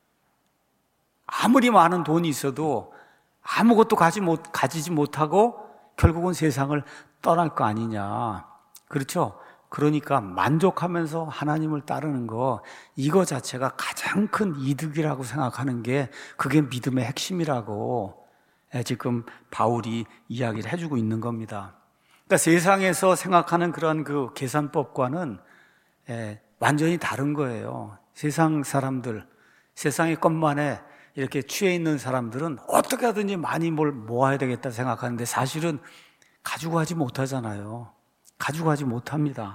Speaker 1: 아무리 많은 돈이 있어도 아무것도 가지지 못하고 결국은 세상을 떠날 거 아니냐. 그렇죠? 그러니까 만족하면서 하나님을 따르는 거, 이거 자체가 가장 큰 이득이라고 생각하는 게 그게 믿음의 핵심이라고 지금 바울이 이야기를 해주고 있는 겁니다. 그러니까 세상에서 생각하는 그런 그 계산법과는 완전히 다른 거예요. 세상 사람들, 세상의 것만에 이렇게 취해 있는 사람들은 어떻게 하든지 많이 뭘 모아야 되겠다 생각하는데 사실은 가지고 가지 못하잖아요. 가지고 가지 못합니다.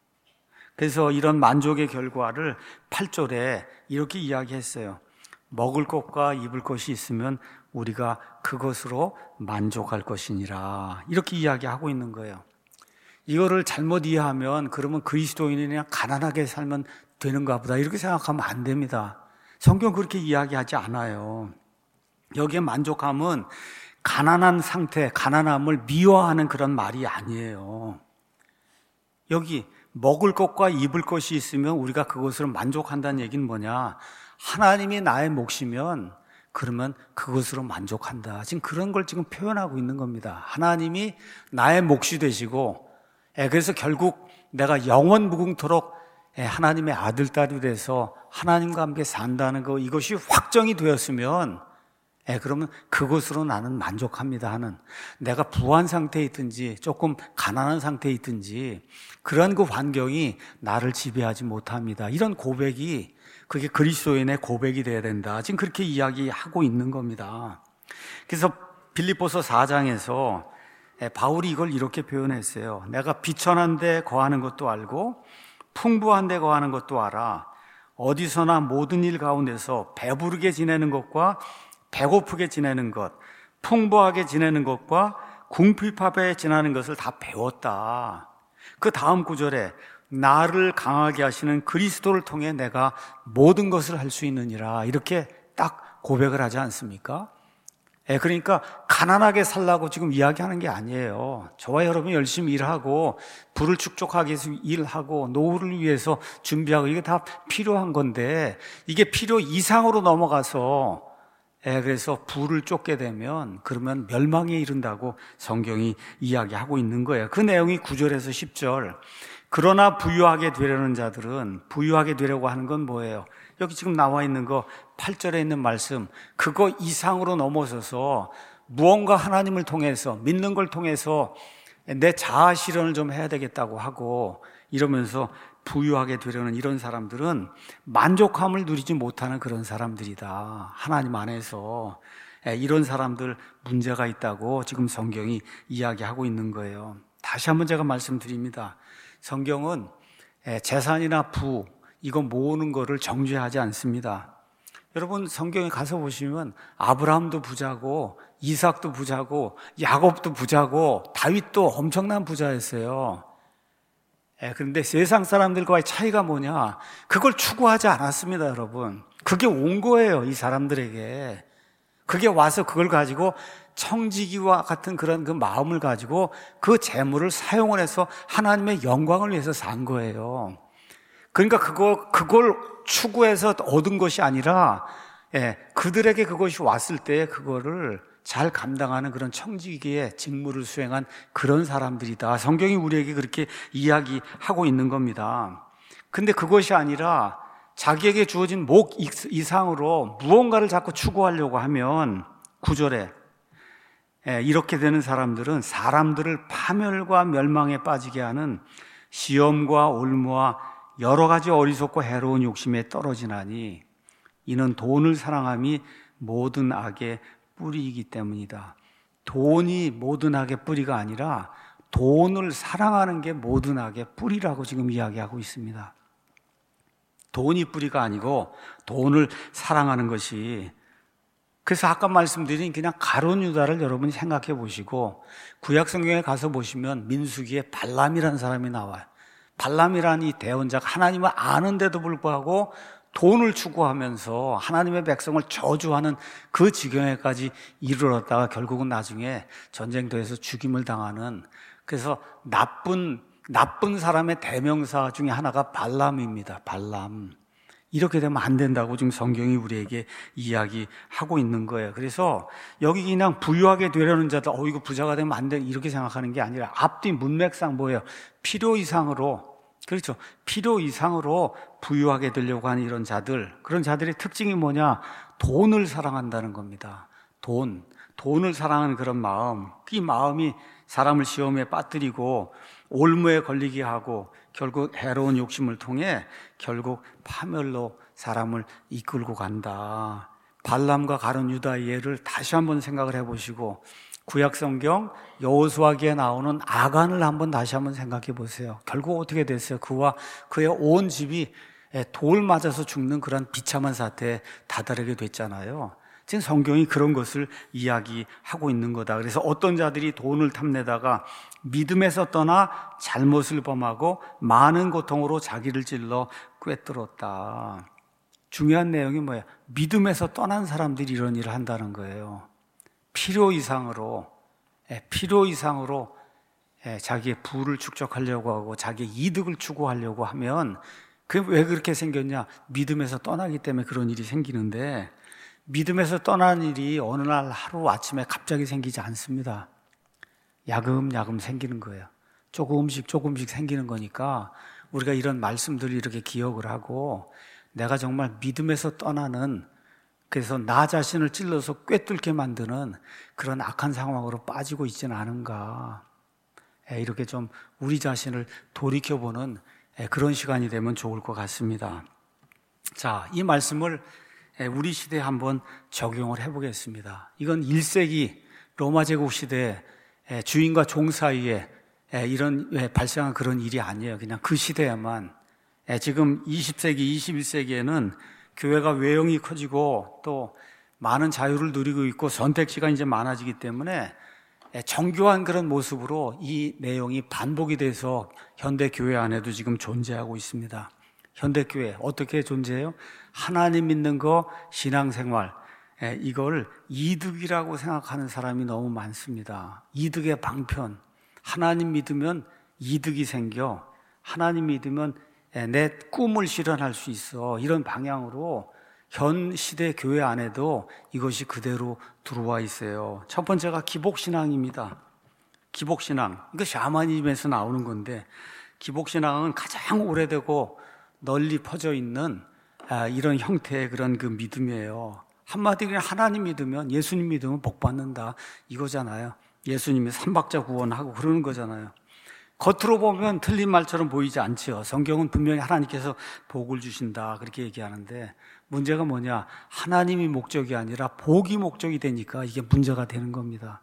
Speaker 1: 그래서 이런 만족의 결과를 8절에 이렇게 이야기했어요. 먹을 것과 입을 것이 있으면 우리가 그것으로 만족할 것이니라. 이렇게 이야기하고 있는 거예요. 이거를 잘못 이해하면 그러면 그리스도인이 그냥 가난하게 살면 되는가 보다 이렇게 생각하면 안 됩니다. 성경 그렇게 이야기하지 않아요. 여기에 만족함은 가난한 상태, 가난함을 미워하는 그런 말이 아니에요. 여기 먹을 것과 입을 것이 있으면 우리가 그것으로 만족한다는 얘기는 뭐냐? 하나님이 나의 몫이면 그러면 그것으로 만족한다. 지금 그런 걸 지금 표현하고 있는 겁니다. 하나님이 나의 몫이 되시고, 그래서 결국 내가 영원 무궁토록 하나님의 아들, 딸이 돼서 하나님과 함께 산다는 거, 이것이 확정이 되었으면 그러면 그것으로 나는 만족합니다 하는, 내가 부한 상태에 있든지 조금 가난한 상태에 있든지 그런 그 환경이 나를 지배하지 못합니다. 이런 고백이, 그게 그리스도인의 고백이 돼야 된다. 지금 그렇게 이야기하고 있는 겁니다. 그래서 빌립보서 4장에서 바울이 이걸 이렇게 표현했어요. 내가 비천한 데 거하는 것도 알고 풍부한 데 거하는 것도 알아. 어디서나 모든 일 가운데서 배부르게 지내는 것과 배고프게 지내는 것, 풍부하게 지내는 것과 궁핍하게 지내는 것을 다 배웠다. 그 다음 구절에 나를 강하게 하시는 그리스도를 통해 내가 모든 것을 할 수 있느니라, 이렇게 딱 고백을 하지 않습니까? 그러니까 가난하게 살라고 지금 이야기하는 게 아니에요. 저와 여러분이 열심히 일하고 부를 축적하기 위해서 일하고 노후를 위해서 준비하고 이게 다 필요한 건데 이게 필요 이상으로 넘어가서 그래서 부를 쫓게 되면 그러면 멸망에 이른다고 성경이 이야기하고 있는 거예요. 그 내용이 9절에서 10절. 그러나 부유하게 되려는 자들은 부유하게 되려고 하는 건 뭐예요? 여기 지금 나와 있는 거 8절에 있는 말씀, 그거 이상으로 넘어서서 무언가 하나님을 통해서 믿는 걸 통해서 내 자아 실현을 좀 해야 되겠다고 하고 이러면서 부유하게 되려는 이런 사람들은 만족함을 누리지 못하는 그런 사람들이다. 하나님 안에서 이런 사람들 문제가 있다고 지금 성경이 이야기하고 있는 거예요. 다시 한번 제가 말씀드립니다. 성경은 재산이나 부 이거 모으는 거를 정죄하지 않습니다. 여러분 성경에 가서 보시면 아브라함도 부자고 이삭도 부자고 야곱도 부자고 다윗도 엄청난 부자였어요. 그런데 세상 사람들과의 차이가 뭐냐? 그걸 추구하지 않았습니다, 여러분. 그게 온 거예요, 이 사람들에게. 그게 와서 그걸 가지고 청지기와 같은 그런 그 마음을 가지고 그 재물을 사용을 해서 하나님의 영광을 위해서 산 거예요. 그러니까 그걸 추구해서 얻은 것이 아니라, 그들에게 그것이 왔을 때 그거를 잘 감당하는 그런 청지기의 직무를 수행한 그런 사람들이다. 성경이 우리에게 그렇게 이야기하고 있는 겁니다. 근데 그것이 아니라 자기에게 주어진 목 이상으로 무언가를 자꾸 추구하려고 하면 9절에 이렇게 되는 사람들은 사람들을 파멸과 멸망에 빠지게 하는 시험과 올무와 여러 가지 어리석고 해로운 욕심에 떨어지나니 이는 돈을 사랑함이 모든 악의 뿌리이기 때문이다. 돈이 모든 악의 뿌리가 아니라 돈을 사랑하는 게 모든 악의 뿌리라고 지금 이야기하고 있습니다. 돈이 뿌리가 아니고 돈을 사랑하는 것이, 그래서 아까 말씀드린 그냥 가룟 유다를 여러분이 생각해 보시고 구약 성경에 가서 보시면 민수기에 발람이라는 사람이 나와요. 발람이라는 이 대언자가 하나님을 아는데도 불구하고 돈을 추구하면서 하나님의 백성을 저주하는 그 지경에까지 이르렀다가 결국은 나중에 전쟁터에서 죽임을 당하는, 그래서 나쁜 사람의 대명사 중에 하나가 발람입니다. 발람. 이렇게 되면 안 된다고 지금 성경이 우리에게 이야기하고 있는 거예요. 그래서 여기 그냥 부유하게 되려는 자들, 이거 부자가 되면 안 돼, 이렇게 생각하는 게 아니라 앞뒤 문맥상 뭐예요? 필요 이상으로, 그렇죠. 필요 이상으로 부유하게 되려고 하는 이런 자들, 그런 자들의 특징이 뭐냐? 돈을 사랑한다는 겁니다. 돈을 사랑하는 그런 마음, 이 마음이 사람을 시험에 빠뜨리고 올무에 걸리게 하고 결국 해로운 욕심을 통해 결국 파멸로 사람을 이끌고 간다. 발람과 가룟 유다의 예를 다시 한번 생각을 해보시고 구약성경 여호수아기에 나오는 아간을 한번 다시 한번 생각해 보세요. 결국 어떻게 됐어요? 그와 그의 온 집이 돌 맞아서 죽는 그런 비참한 사태에 다다르게 됐잖아요. 지금 성경이 그런 것을 이야기하고 있는 거다. 그래서 어떤 자들이 돈을 탐내다가 믿음에서 떠나 잘못을 범하고 많은 고통으로 자기를 찔러 꿰뚫었다. 중요한 내용이 뭐예요? 믿음에서 떠난 사람들이 이런 일을 한다는 거예요. 필요 이상으로 자기의 부를 축적하려고 하고 자기의 이득을 추구하려고 하면, 그게 왜 그렇게 생겼냐? 믿음에서 떠나기 때문에 그런 일이 생기는데, 믿음에서 떠나는 일이 어느 날 하루 아침에 갑자기 생기지 않습니다. 야금야금 생기는 거예요. 조금씩 생기는 거니까 우리가 이런 말씀들을 이렇게 기억을 하고, 내가 정말 믿음에서 떠나는, 그래서 나 자신을 찔러서 꿰뚫게 만드는 그런 악한 상황으로 빠지고 있지는 않은가. 이렇게 좀 우리 자신을 돌이켜보는 그런 시간이 되면 좋을 것 같습니다. 자, 이 말씀을 우리 시대에 한번 적용을 해보겠습니다. 이건 1세기 로마 제국 시대에 주인과 종 사이에 이런 발생한 그런 일이 아니에요. 그냥 그 시대에만. 지금 20세기, 21세기에는 교회가 외형이 커지고 또 많은 자유를 누리고 있고 선택지가 이제 많아지기 때문에 정교한 그런 모습으로 이 내용이 반복이 돼서 현대 교회 안에도 지금 존재하고 있습니다. 현대교회 어떻게 존재해요? 하나님 믿는 거, 신앙생활, 이걸 이득이라고 생각하는 사람이 너무 많습니다. 이득의 방편. 하나님 믿으면 이득이 생겨. 하나님 믿으면 내 꿈을 실현할 수 있어. 이런 방향으로 현 시대 교회 안에도 이것이 그대로 들어와 있어요. 첫 번째가 기복신앙입니다. 기복신앙. 이거 샤머니즘에서 나오는 건데, 기복신앙은 가장 오래되고 널리 퍼져 있는 이런 형태의 그런 그 믿음이에요. 한마디로 그냥 하나님 믿으면, 예수님 믿으면 복 받는다 이거잖아요. 예수님이 삼박자 구원하고 그러는 거잖아요. 겉으로 보면 틀린 말처럼 보이지 않죠. 성경은 분명히 하나님께서 복을 주신다 그렇게 얘기하는데, 문제가 뭐냐? 하나님이 목적이 아니라 복이 목적이 되니까 이게 문제가 되는 겁니다.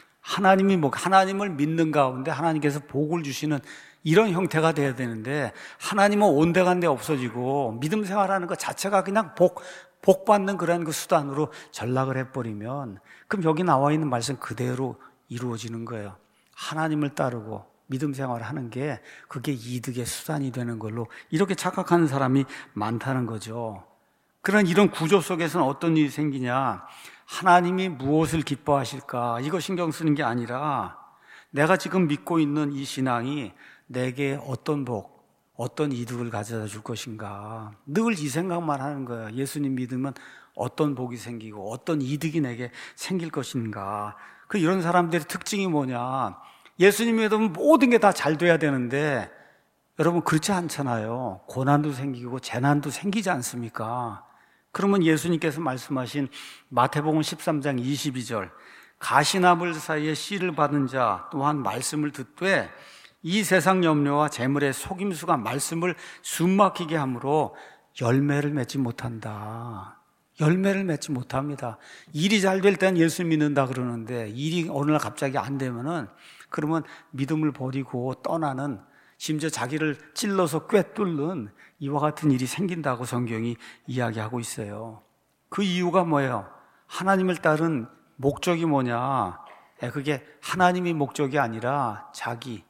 Speaker 1: 하나님을 믿는 가운데 하나님께서 복을 주시는 이런 형태가 돼야 되는데, 하나님은 온데간데 없어지고 믿음 생활하는 것 자체가 그냥 복 받는 그런 그 수단으로 전락을 해버리면, 그럼 여기 나와 있는 말씀 그대로 이루어지는 거예요. 하나님을 따르고 믿음 생활을 하는 게 그게 이득의 수단이 되는 걸로 이렇게 착각하는 사람이 많다는 거죠. 이런 구조 속에서는 어떤 일이 생기냐? 하나님이 무엇을 기뻐하실까? 이거 신경 쓰는 게 아니라, 내가 지금 믿고 있는 이 신앙이 내게 어떤 복, 어떤 이득을 가져다 줄 것인가? 늘 이 생각만 하는 거예요. 예수님 믿으면 어떤 복이 생기고 어떤 이득이 내게 생길 것인가? 이런 사람들의 특징이 뭐냐? 예수님 믿으면 모든 게 다 잘 돼야 되는데, 여러분 그렇지 않잖아요. 고난도 생기고 재난도 생기지 않습니까? 그러면 예수님께서 말씀하신 마태복음 13장 22절, 가시나물 사이에 씨를 받은 자 또한 말씀을 듣되 이 세상 염려와 재물의 속임수가 말씀을 숨막히게 함으로 열매를 맺지 못한다. 열매를 맺지 못합니다. 일이 잘 될 땐 예수 믿는다 그러는데, 일이 어느 날 갑자기 안 되면은, 그러면 믿음을 버리고 떠나는, 심지어 자기를 찔러서 꿰뚫는 이와 같은 일이 생긴다고 성경이 이야기하고 있어요. 그 이유가 뭐예요? 하나님을 따른 목적이 뭐냐? 그게 하나님이 목적이 아니라 자기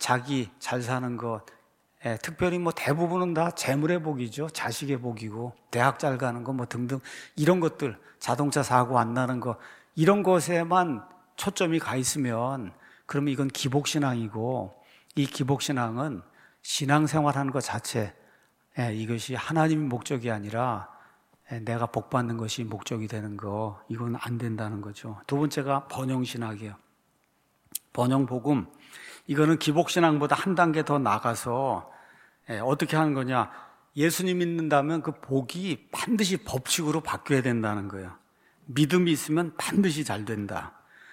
Speaker 1: 잘 사는 것, 특별히 대부분은 다 재물의 복이죠. 자식의 복이고, 대학 잘 가는 거 등등 이런 것들, 자동차 사고 안 나는 거, 이런 것에만 초점이 가 있으면, 그러면 이건 기복신앙이고, 이 기복신앙은 신앙생활하는 것 자체, 이것이 하나님의 목적이 아니라 내가 복받는 것이 목적이 되는 거, 이건 안 된다는 거죠. 두 번째가 번영신학이에요. 번영복음, 이거는 기복신앙보다 한 단계 더 나가서 어떻게 하는 거냐? 예수님 믿는다면 그 복이 반드시 법칙으로 바뀌어야 된다는 거예요. 믿음이 있으면 반드시 잘 된다.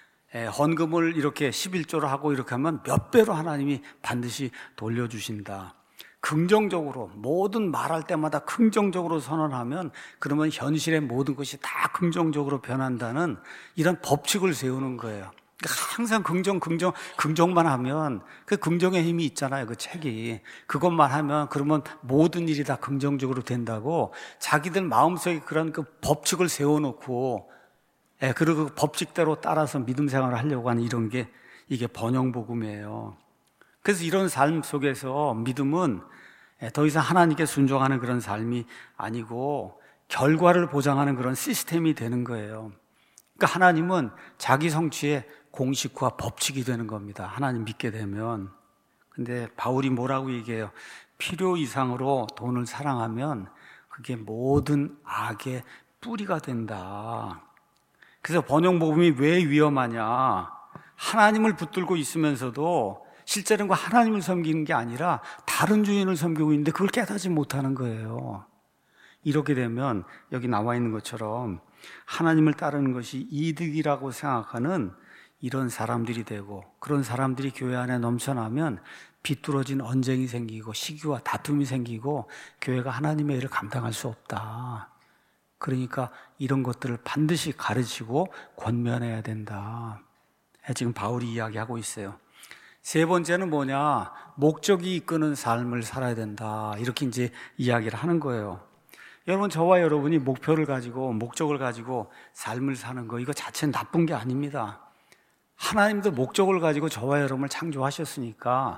Speaker 1: 헌금을 이렇게 11조로 하고 이렇게 하면 몇 배로 하나님이 반드시 돌려주신다. 긍정적으로, 모든 말할 때마다 긍정적으로 선언하면, 그러면 현실의 모든 것이 다 긍정적으로 변한다는 이런 법칙을 세우는 거예요. 항상 긍정만 하면, 그 긍정의 힘이 있잖아요. 그 책이. 그것만 하면, 그러면 모든 일이 다 긍정적으로 된다고 자기들 마음속에 그런 그 법칙을 세워놓고, 그리고 그 법칙대로 따라서 믿음 생활을 하려고 하는 이런 게, 이게 번영복음이에요. 그래서 이런 삶 속에서 믿음은 더 이상 하나님께 순종하는 그런 삶이 아니고 결과를 보장하는 그런 시스템이 되는 거예요. 그러니까 하나님은 자기 성취의 공식화 법칙이 되는 겁니다. 하나님 믿게 되면. 근데 바울이 뭐라고 얘기해요? 필요 이상으로 돈을 사랑하면 그게 모든 악의 뿌리가 된다. 그래서 번영복음이 왜 위험하냐? 하나님을 붙들고 있으면서도 실제로는 하나님을 섬기는 게 아니라 다른 주인을 섬기고 있는데 그걸 깨닫지 못하는 거예요. 이렇게 되면 여기 나와 있는 것처럼 하나님을 따르는 것이 이득이라고 생각하는 이런 사람들이 되고, 그런 사람들이 교회 안에 넘쳐나면 비뚤어진 언쟁이 생기고 시기와 다툼이 생기고 교회가 하나님의 일을 감당할 수 없다. 그러니까 이런 것들을 반드시 가르치고 권면해야 된다. 지금 바울이 이야기하고 있어요. 세 번째는 뭐냐? 목적이 이끄는 삶을 살아야 된다. 이렇게 이제 이야기를 하는 거예요. 여러분, 저와 여러분이 목표를 가지고, 목적을 가지고 삶을 사는 거, 이거 자체는 나쁜 게 아닙니다. 하나님도 목적을 가지고 저와 여러분을 창조하셨으니까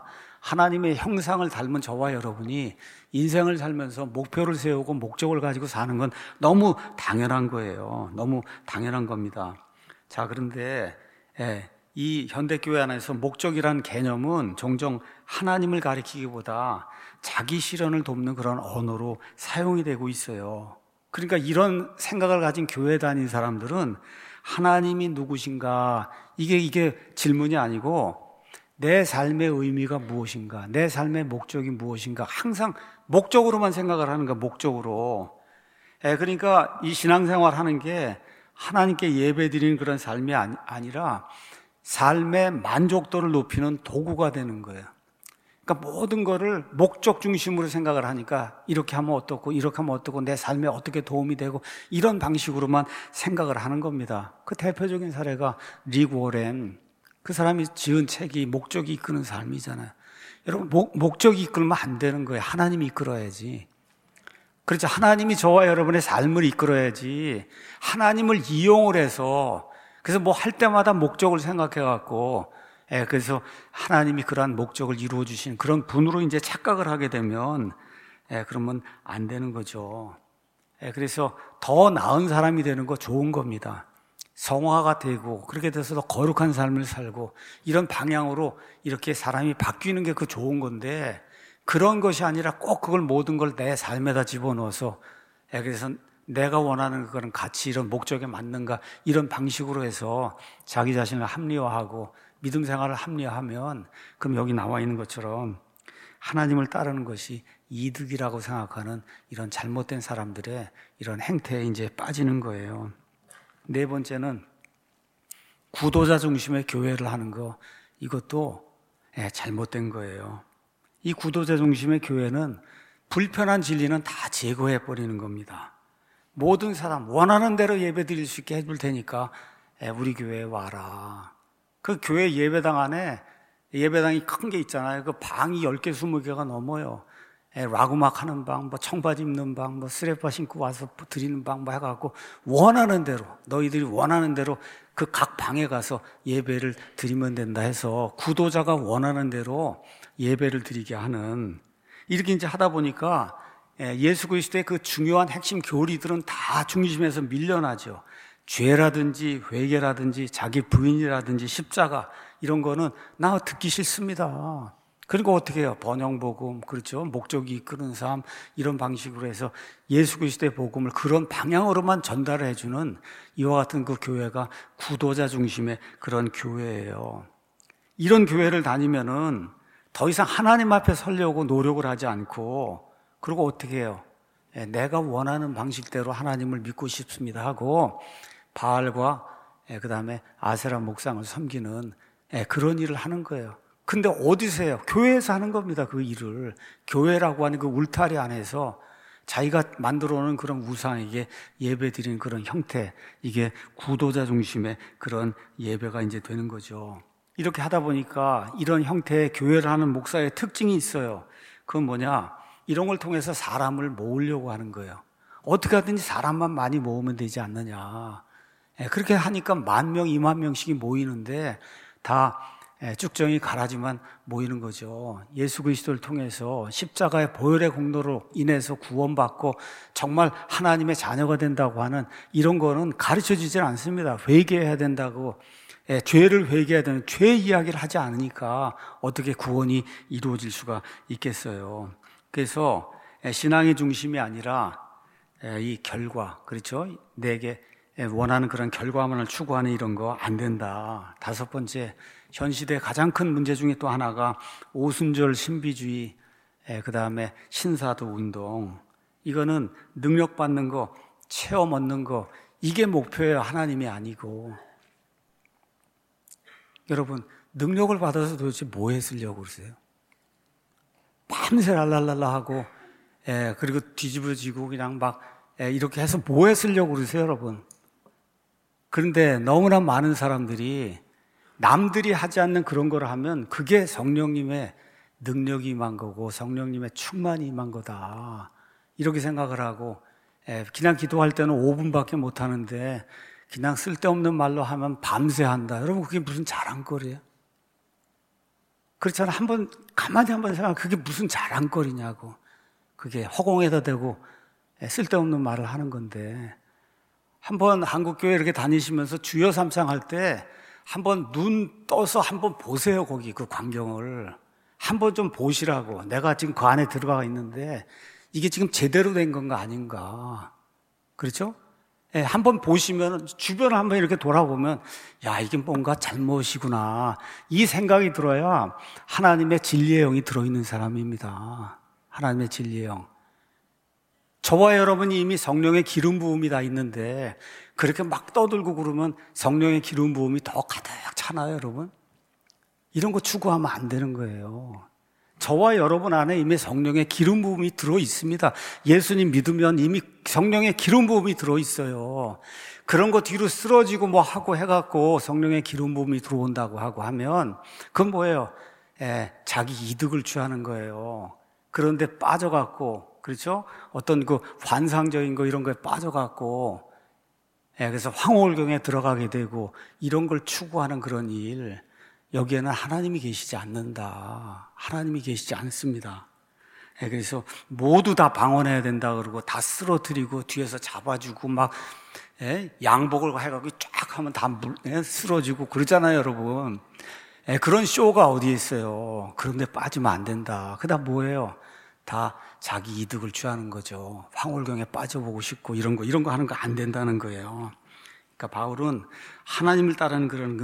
Speaker 1: 하나님의 형상을 닮은 저와 여러분이 인생을 살면서 목표를 세우고 목적을 가지고 사는 건 너무 당연한 거예요. 너무 당연한 겁니다. 자, 그런데 이 현대교회 안에서 목적이라는 개념은 종종 하나님을 가리키기보다 자기 실현을 돕는 그런 언어로 사용이 되고 있어요. 그러니까 이런 생각을 가진 교회 다닌 사람들은 하나님이 누구신가, 이게 질문이 아니고 내 삶의 의미가 무엇인가, 내 삶의 목적이 무엇인가, 항상 목적으로만 생각을 하는 거야, 목적으로. 그러니까 이 신앙생활 하는 게 하나님께 예배 드리는 그런 삶이 아니라 삶의 만족도를 높이는 도구가 되는 거예요. 그러니까 모든 거를 목적 중심으로 생각을 하니까 이렇게 하면 어떻고 이렇게 하면 어떻고 내 삶에 어떻게 도움이 되고 이런 방식으로만 생각을 하는 겁니다. 그 대표적인 사례가 리그 워렌, 그 사람이 지은 책이 목적이 이끄는 삶이잖아요. 여러분, 목적이 이끌면 안 되는 거예요. 하나님이 이끌어야지. 그렇죠. 하나님이 저와 여러분의 삶을 이끌어야지. 하나님을 이용을 해서, 그래서 뭐 할 때마다 목적을 생각해 갖고, 그래서 하나님이 그러한 목적을 이루어 주시는 그런 분으로 이제 착각을 하게 되면, 그러면 안 되는 거죠. 그래서 더 나은 사람이 되는 거 좋은 겁니다. 성화가 되고 그렇게 돼서 더 거룩한 삶을 살고 이런 방향으로 이렇게 사람이 바뀌는 게 그 좋은 건데, 그런 것이 아니라 꼭 그걸 모든 걸 내 삶에다 집어넣어서 그래서 내가 원하는 그런 가치, 이런 목적에 맞는가 이런 방식으로 해서 자기 자신을 합리화하고 믿음 생활을 합리화하면, 그럼 여기 나와 있는 것처럼 하나님을 따르는 것이 이득이라고 생각하는 이런 잘못된 사람들의 이런 행태에 이제 빠지는 거예요. 네 번째는 구도자 중심의 교회를 하는 거, 이것도 잘못된 거예요. 이 구도자 중심의 교회는 불편한 진리는 다 제거해 버리는 겁니다. 모든 사람 원하는 대로 예배 드릴 수 있게 해줄 테니까 우리 교회에 와라. 그 교회 예배당 안에 예배당이 큰 게 있잖아요. 그 방이 10개, 20개가 넘어요. 라구막 하는 방, 뭐 청바지 입는 방, 뭐 쓰레빠 신고 와서 드리는 방, 뭐 해갖고 원하는 대로, 너희들이 원하는 대로 그 각 방에 가서 예배를 드리면 된다 해서 구도자가 원하는 대로 예배를 드리게 하는, 이렇게 이제 하다 보니까 예수 그리스도의 그 중요한 핵심 교리들은 다 중심에서 밀려나죠. 죄라든지 회개라든지 자기 부인이라든지 십자가, 이런 거는 나 듣기 싫습니다. 그리고 어떻게 해요? 번영복음, 그렇죠? 목적이 이끄는 삶, 이런 방식으로 해서 예수 그리스도의 복음을 그런 방향으로만 전달을 해주는 이와 같은 그 교회가 구도자 중심의 그런 교회예요. 이런 교회를 다니면은 더 이상 하나님 앞에 서려고 노력을 하지 않고, 그리고 어떻게 해요? 내가 원하는 방식대로 하나님을 믿고 싶습니다 하고 바알과 그 다음에 아세라 목상을 섬기는 그런 일을 하는 거예요. 근데 어디서 해요? 교회에서 하는 겁니다. 그 일을. 교회라고 하는 그 울타리 안에서 자기가 만들어 놓은 그런 우상에게 예배 드리는 그런 형태, 이게 구도자 중심의 그런 예배가 이제 되는 거죠. 이렇게 하다 보니까 이런 형태의 교회를 하는 목사의 특징이 있어요. 그건 뭐냐? 이런 걸 통해서 사람을 모으려고 하는 거예요. 어떻게 하든지 사람만 많이 모으면 되지 않느냐. 그렇게 하니까 10,000명, 20,000명씩이 모이는데 다 쭉정이 가라지만 모이는 거죠. 예수 그리스도를 통해서 십자가의 보혈의 공로로 인해서 구원받고 정말 하나님의 자녀가 된다고 하는 이런 거는 가르쳐주질 않습니다. 회개해야 된다고, 죄를 회개해야 되는 죄 이야기를 하지 않으니까 어떻게 구원이 이루어질 수가 있겠어요. 그래서 신앙의 중심이 아니라 이 결과, 그렇죠? 내게 원하는 그런 결과만을 추구하는 이런 거 안 된다. 5번째, 현 시대의 가장 큰 문제 중에 또 하나가 오순절 신비주의, 그 다음에 신사도 운동. 이거는 능력 받는 거, 체험 얻는 거, 이게 목표예요. 하나님이 아니고. 여러분, 능력을 받아서 도대체 뭐에 쓰려고 그러세요? 밤새 랄랄랄라 하고, 그리고 뒤집어지고 그냥 막 이렇게 해서 뭐에 쓰려고 그러세요, 여러분? 그런데 너무나 많은 사람들이 남들이 하지 않는 그런 걸 하면 그게 성령님의 능력이 임한 거고 성령님의 충만이 임한 거다, 이렇게 생각을 하고, 그냥 기도할 때는 5분밖에 못 하는데 그냥 쓸데없는 말로 하면 밤새 한다. 여러분, 그게 무슨 자랑거리예요? 그렇잖아. 가만히 한번 생각하면 그게 무슨 자랑거리냐고. 그게 허공에다 대고 쓸데없는 말을 하는 건데, 한번 한국교회 이렇게 다니시면서 주여 삼창할 때 한번 눈 떠서 한번 보세요. 거기 그 광경을 한번 좀 보시라고. 내가 지금 그 안에 들어가 있는데 이게 지금 제대로 된 건가 아닌가. 그렇죠? 예, 한번 보시면 주변을 한번 이렇게 돌아보면 야, 이게 뭔가 잘못이구나 이 생각이 들어야 하나님의 진리의 영이 들어있는 사람입니다. 하나님의 진리의 영. 저와 여러분이 이미 성령의 기름 부음이 다 있는데 그렇게 막 떠들고 그러면 성령의 기름 부음이 더 가득 차나요, 여러분? 이런 거 추구하면 안 되는 거예요. 저와 여러분 안에 이미 성령의 기름 부음이 들어 있습니다. 예수님 믿으면 이미 성령의 기름 부음이 들어 있어요. 그런 거 뒤로 쓰러지고 뭐 하고 해갖고 성령의 기름 부음이 들어온다고 하고 하면 그건 뭐예요? 자기 이득을 취하는 거예요. 그런데 빠져갖고, 그렇죠? 어떤 그 환상적인 거 이런 거에 빠져갖고, 그래서 황홀경에 들어가게 되고 이런 걸 추구하는 그런 일, 여기에는 하나님이 계시지 않는다. 하나님이 계시지 않습니다. 그래서 모두 다 방언해야 된다 그러고 다 쓰러뜨리고 뒤에서 잡아주고 막 양복을 해가지고 쫙 하면 다 쓰러지고 그러잖아요, 여러분. 그런 쇼가 어디에 있어요. 그런데 빠지면 안 된다. 그다음 뭐예요? 다 자기 이득을 취하는 거죠. 황홀경에 빠져보고 싶고 이런 거 하는 거 안 된다는 거예요. 그러니까 바울은 하나님을 따르는 그런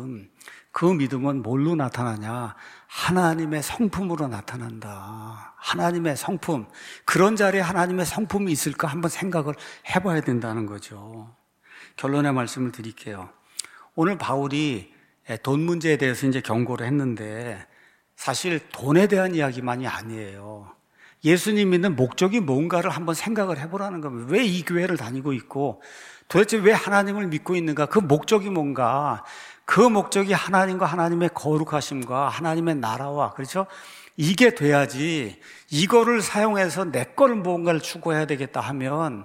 Speaker 1: 그 믿음은 뭘로 나타나냐? 하나님의 성품으로 나타난다. 하나님의 성품. 그런 자리에 하나님의 성품이 있을까 한번 생각을 해봐야 된다는 거죠. 결론의 말씀을 드릴게요. 오늘 바울이 돈 문제에 대해서 이제 경고를 했는데 사실 돈에 대한 이야기만이 아니에요. 예수님 믿는 목적이 뭔가를 한번 생각을 해보라는 겁니다. 왜 이 교회를 다니고 있고 도대체 왜 하나님을 믿고 있는가? 그 목적이 뭔가? 그 목적이 하나님과 하나님의 거룩하심과 하나님의 나라와, 그렇죠? 이게 돼야지. 이거를 사용해서 내 거를 뭔가를 추구해야 되겠다 하면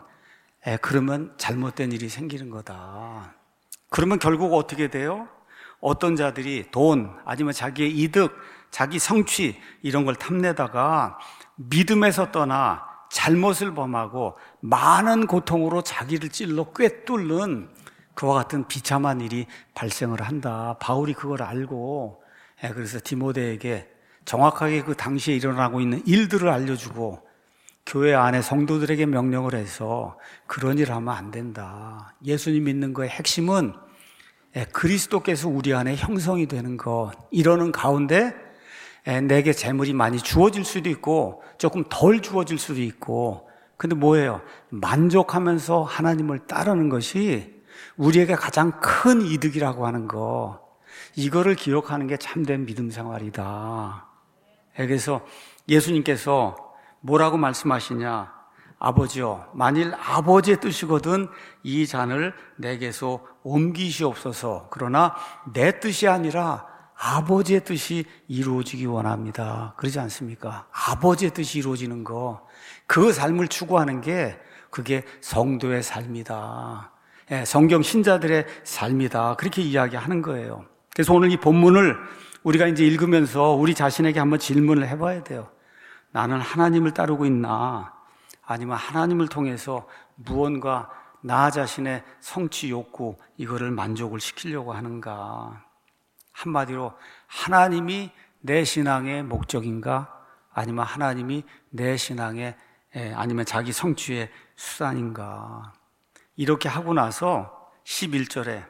Speaker 1: 그러면 잘못된 일이 생기는 거다. 그러면 결국 어떻게 돼요? 어떤 자들이 돈 아니면 자기의 이득, 자기 성취 이런 걸 탐내다가 믿음에서 떠나 잘못을 범하고 많은 고통으로 자기를 찔러 꿰뚫는 그와 같은 비참한 일이 발생을 한다. 바울이 그걸 알고 그래서 디모데에게 정확하게 그 당시에 일어나고 있는 일들을 알려주고 교회 안에 성도들에게 명령을 해서 그런 일을 하면 안 된다. 예수님 믿는 거의 핵심은 그리스도께서 우리 안에 형성이 되는 것. 이러는 가운데 내게 재물이 많이 주어질 수도 있고 조금 덜 주어질 수도 있고, 근데 뭐예요? 만족하면서 하나님을 따르는 것이 우리에게 가장 큰 이득이라고 하는 거, 이거를 기억하는 게 참된 믿음 생활이다. 그래서 예수님께서 뭐라고 말씀하시냐? 아버지요, 만일 아버지의 뜻이거든 이 잔을 내게서 옮기시옵소서. 그러나 내 뜻이 아니라 아버지의 뜻이 이루어지기 원합니다. 그러지 않습니까? 아버지의 뜻이 이루어지는 거, 그 삶을 추구하는 게 그게 성도의 삶이다. 성경 신자들의 삶이다. 그렇게 이야기하는 거예요. 그래서 오늘 이 본문을 우리가 이제 읽으면서 우리 자신에게 한번 질문을 해봐야 돼요. 나는 하나님을 따르고 있나? 아니면 하나님을 통해서 무언가 나 자신의 성취 욕구 이거를 만족을 시키려고 하는가? 한마디로 하나님이 내 신앙의 목적인가? 아니면 하나님이 내 신앙의 아니면 자기 성취의 수단인가? 이렇게 하고 나서 11절에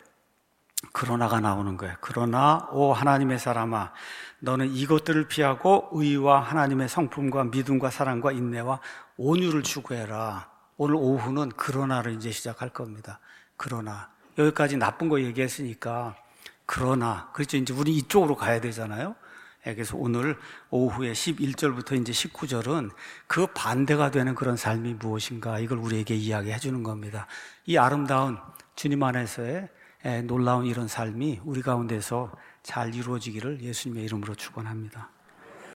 Speaker 1: 그러나가 나오는 거예요. 그러나 오 하나님의 사람아, 너는 이것들을 피하고 의와 하나님의 성품과 믿음과 사랑과 인내와 온유를 추구해라. 오늘 오후는 그러나를 이제 시작할 겁니다. 그러나 여기까지 나쁜 거 얘기했으니까 그러나, 그렇죠. 이제 우리 이쪽으로 가야 되잖아요. 그래서 오늘 오후에 11절부터 이제 19절은 그 반대가 되는 그런 삶이 무엇인가, 이걸 우리에게 이야기해 주는 겁니다. 이 아름다운 주님 안에서의 놀라운 이런 삶이 우리 가운데서 잘 이루어지기를 예수님의 이름으로 축원합니다.